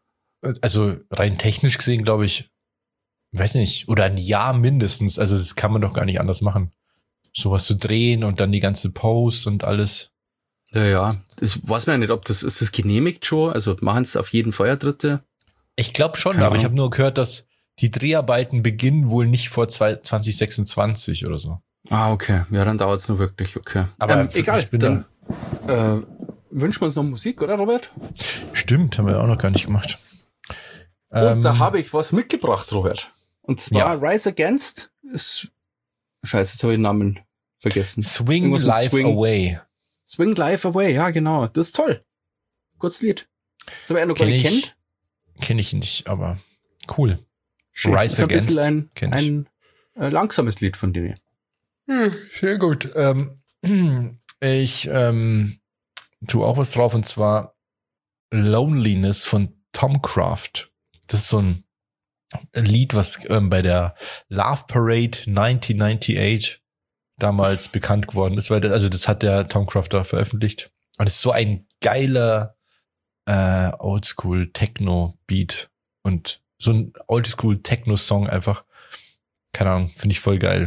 Also rein technisch gesehen, glaube ich, weiß nicht, oder ein Jahr mindestens. Also das kann man doch gar nicht anders machen. Sowas zu drehen und dann die ganze Post und alles. Ja. Das weiß man ja nicht, ob ist das genehmigt schon? Also machen es auf jeden Fall ja Dritte? Ich glaube schon, aber ich habe nur gehört, dass die Dreharbeiten beginnen wohl nicht vor 2026 oder so. Ah, okay. Ja, dann dauert es nur wirklich, okay. Aber egal, dann wünschen wir uns noch Musik, oder Robert? Stimmt, haben wir auch noch gar nicht gemacht. Und da habe ich was mitgebracht, Robert. Und zwar Rise Against ist, scheiße, jetzt habe ich den Namen vergessen. Swing Life Away. Swing Life Away, ja genau. Das ist toll. Kurzes Lied. Das habe ich noch gar nicht kennt. Kenne ich nicht, aber cool. Schön. Rise Against. Das ist ein bisschen ein langsames Lied von denen. Sehr gut. Ich tue auch was drauf, und zwar Loneliness von Tom Craft. Das ist so ein Lied, was bei der Love Parade 1998 damals bekannt geworden ist, weil das hat der Tom Craft da veröffentlicht. Und es ist so ein geiler Oldschool Techno Beat und so ein Oldschool Techno Song einfach. Keine Ahnung, finde ich voll geil.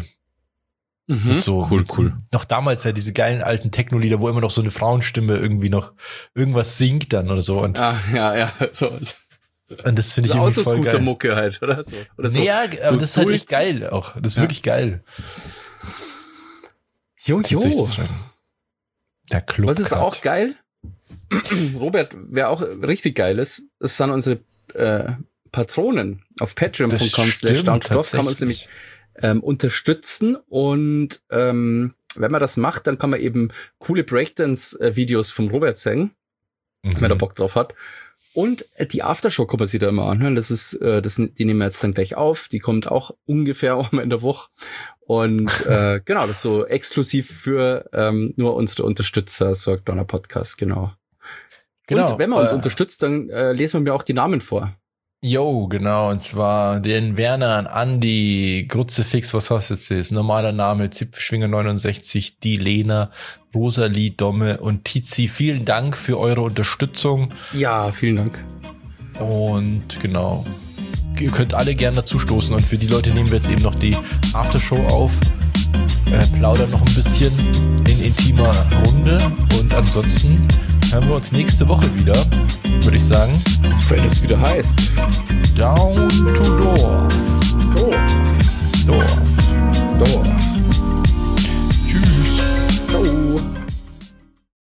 So, cool. Noch damals ja diese geilen alten Techno-Lieder, wo immer noch so eine Frauenstimme irgendwie noch irgendwas singt dann oder so. Und ja, so. Und das finde ich irgendwie voll geil. Autoscooter-Mucke halt, oder so. Oder so. Ja, aber so das ist halt echt geil auch. Das ist wirklich geil. Jo. Der Club. Was ist auch geil? Robert, wer auch richtig geil ist, das sind unsere Patronen auf patreon.com/down2dorf kann man uns nämlich unterstützen und wenn man das macht, dann kann man eben coole Breakdance-Videos vom Robert sehen, wenn er Bock drauf hat. Und die Aftershow kann man sich da immer anhören. Das ist, die nehmen wir jetzt dann gleich auf. Die kommt auch ungefähr einmal in der Woche. Und genau, das ist so exklusiv für nur unsere Unterstützer, sagt Donner Podcast, genau. Und wenn man uns unterstützt, dann lesen wir mir auch die Namen vor. Jo, genau, und zwar den Werner, Andi, Grutzefix, was hast du jetzt? Normaler Name, Zipfschwinger 69, die Lena, Rosalie, Domme und Tizi. Vielen Dank für eure Unterstützung. Ja, vielen Dank. Und genau, ihr könnt alle gerne dazu stoßen und für die Leute nehmen wir jetzt eben noch die Aftershow auf, plaudern noch ein bisschen in intimer Runde und ansonsten hören wir uns nächste Woche wieder, würde ich sagen. Wenn es wieder heißt. Down to Dorf. Dorf.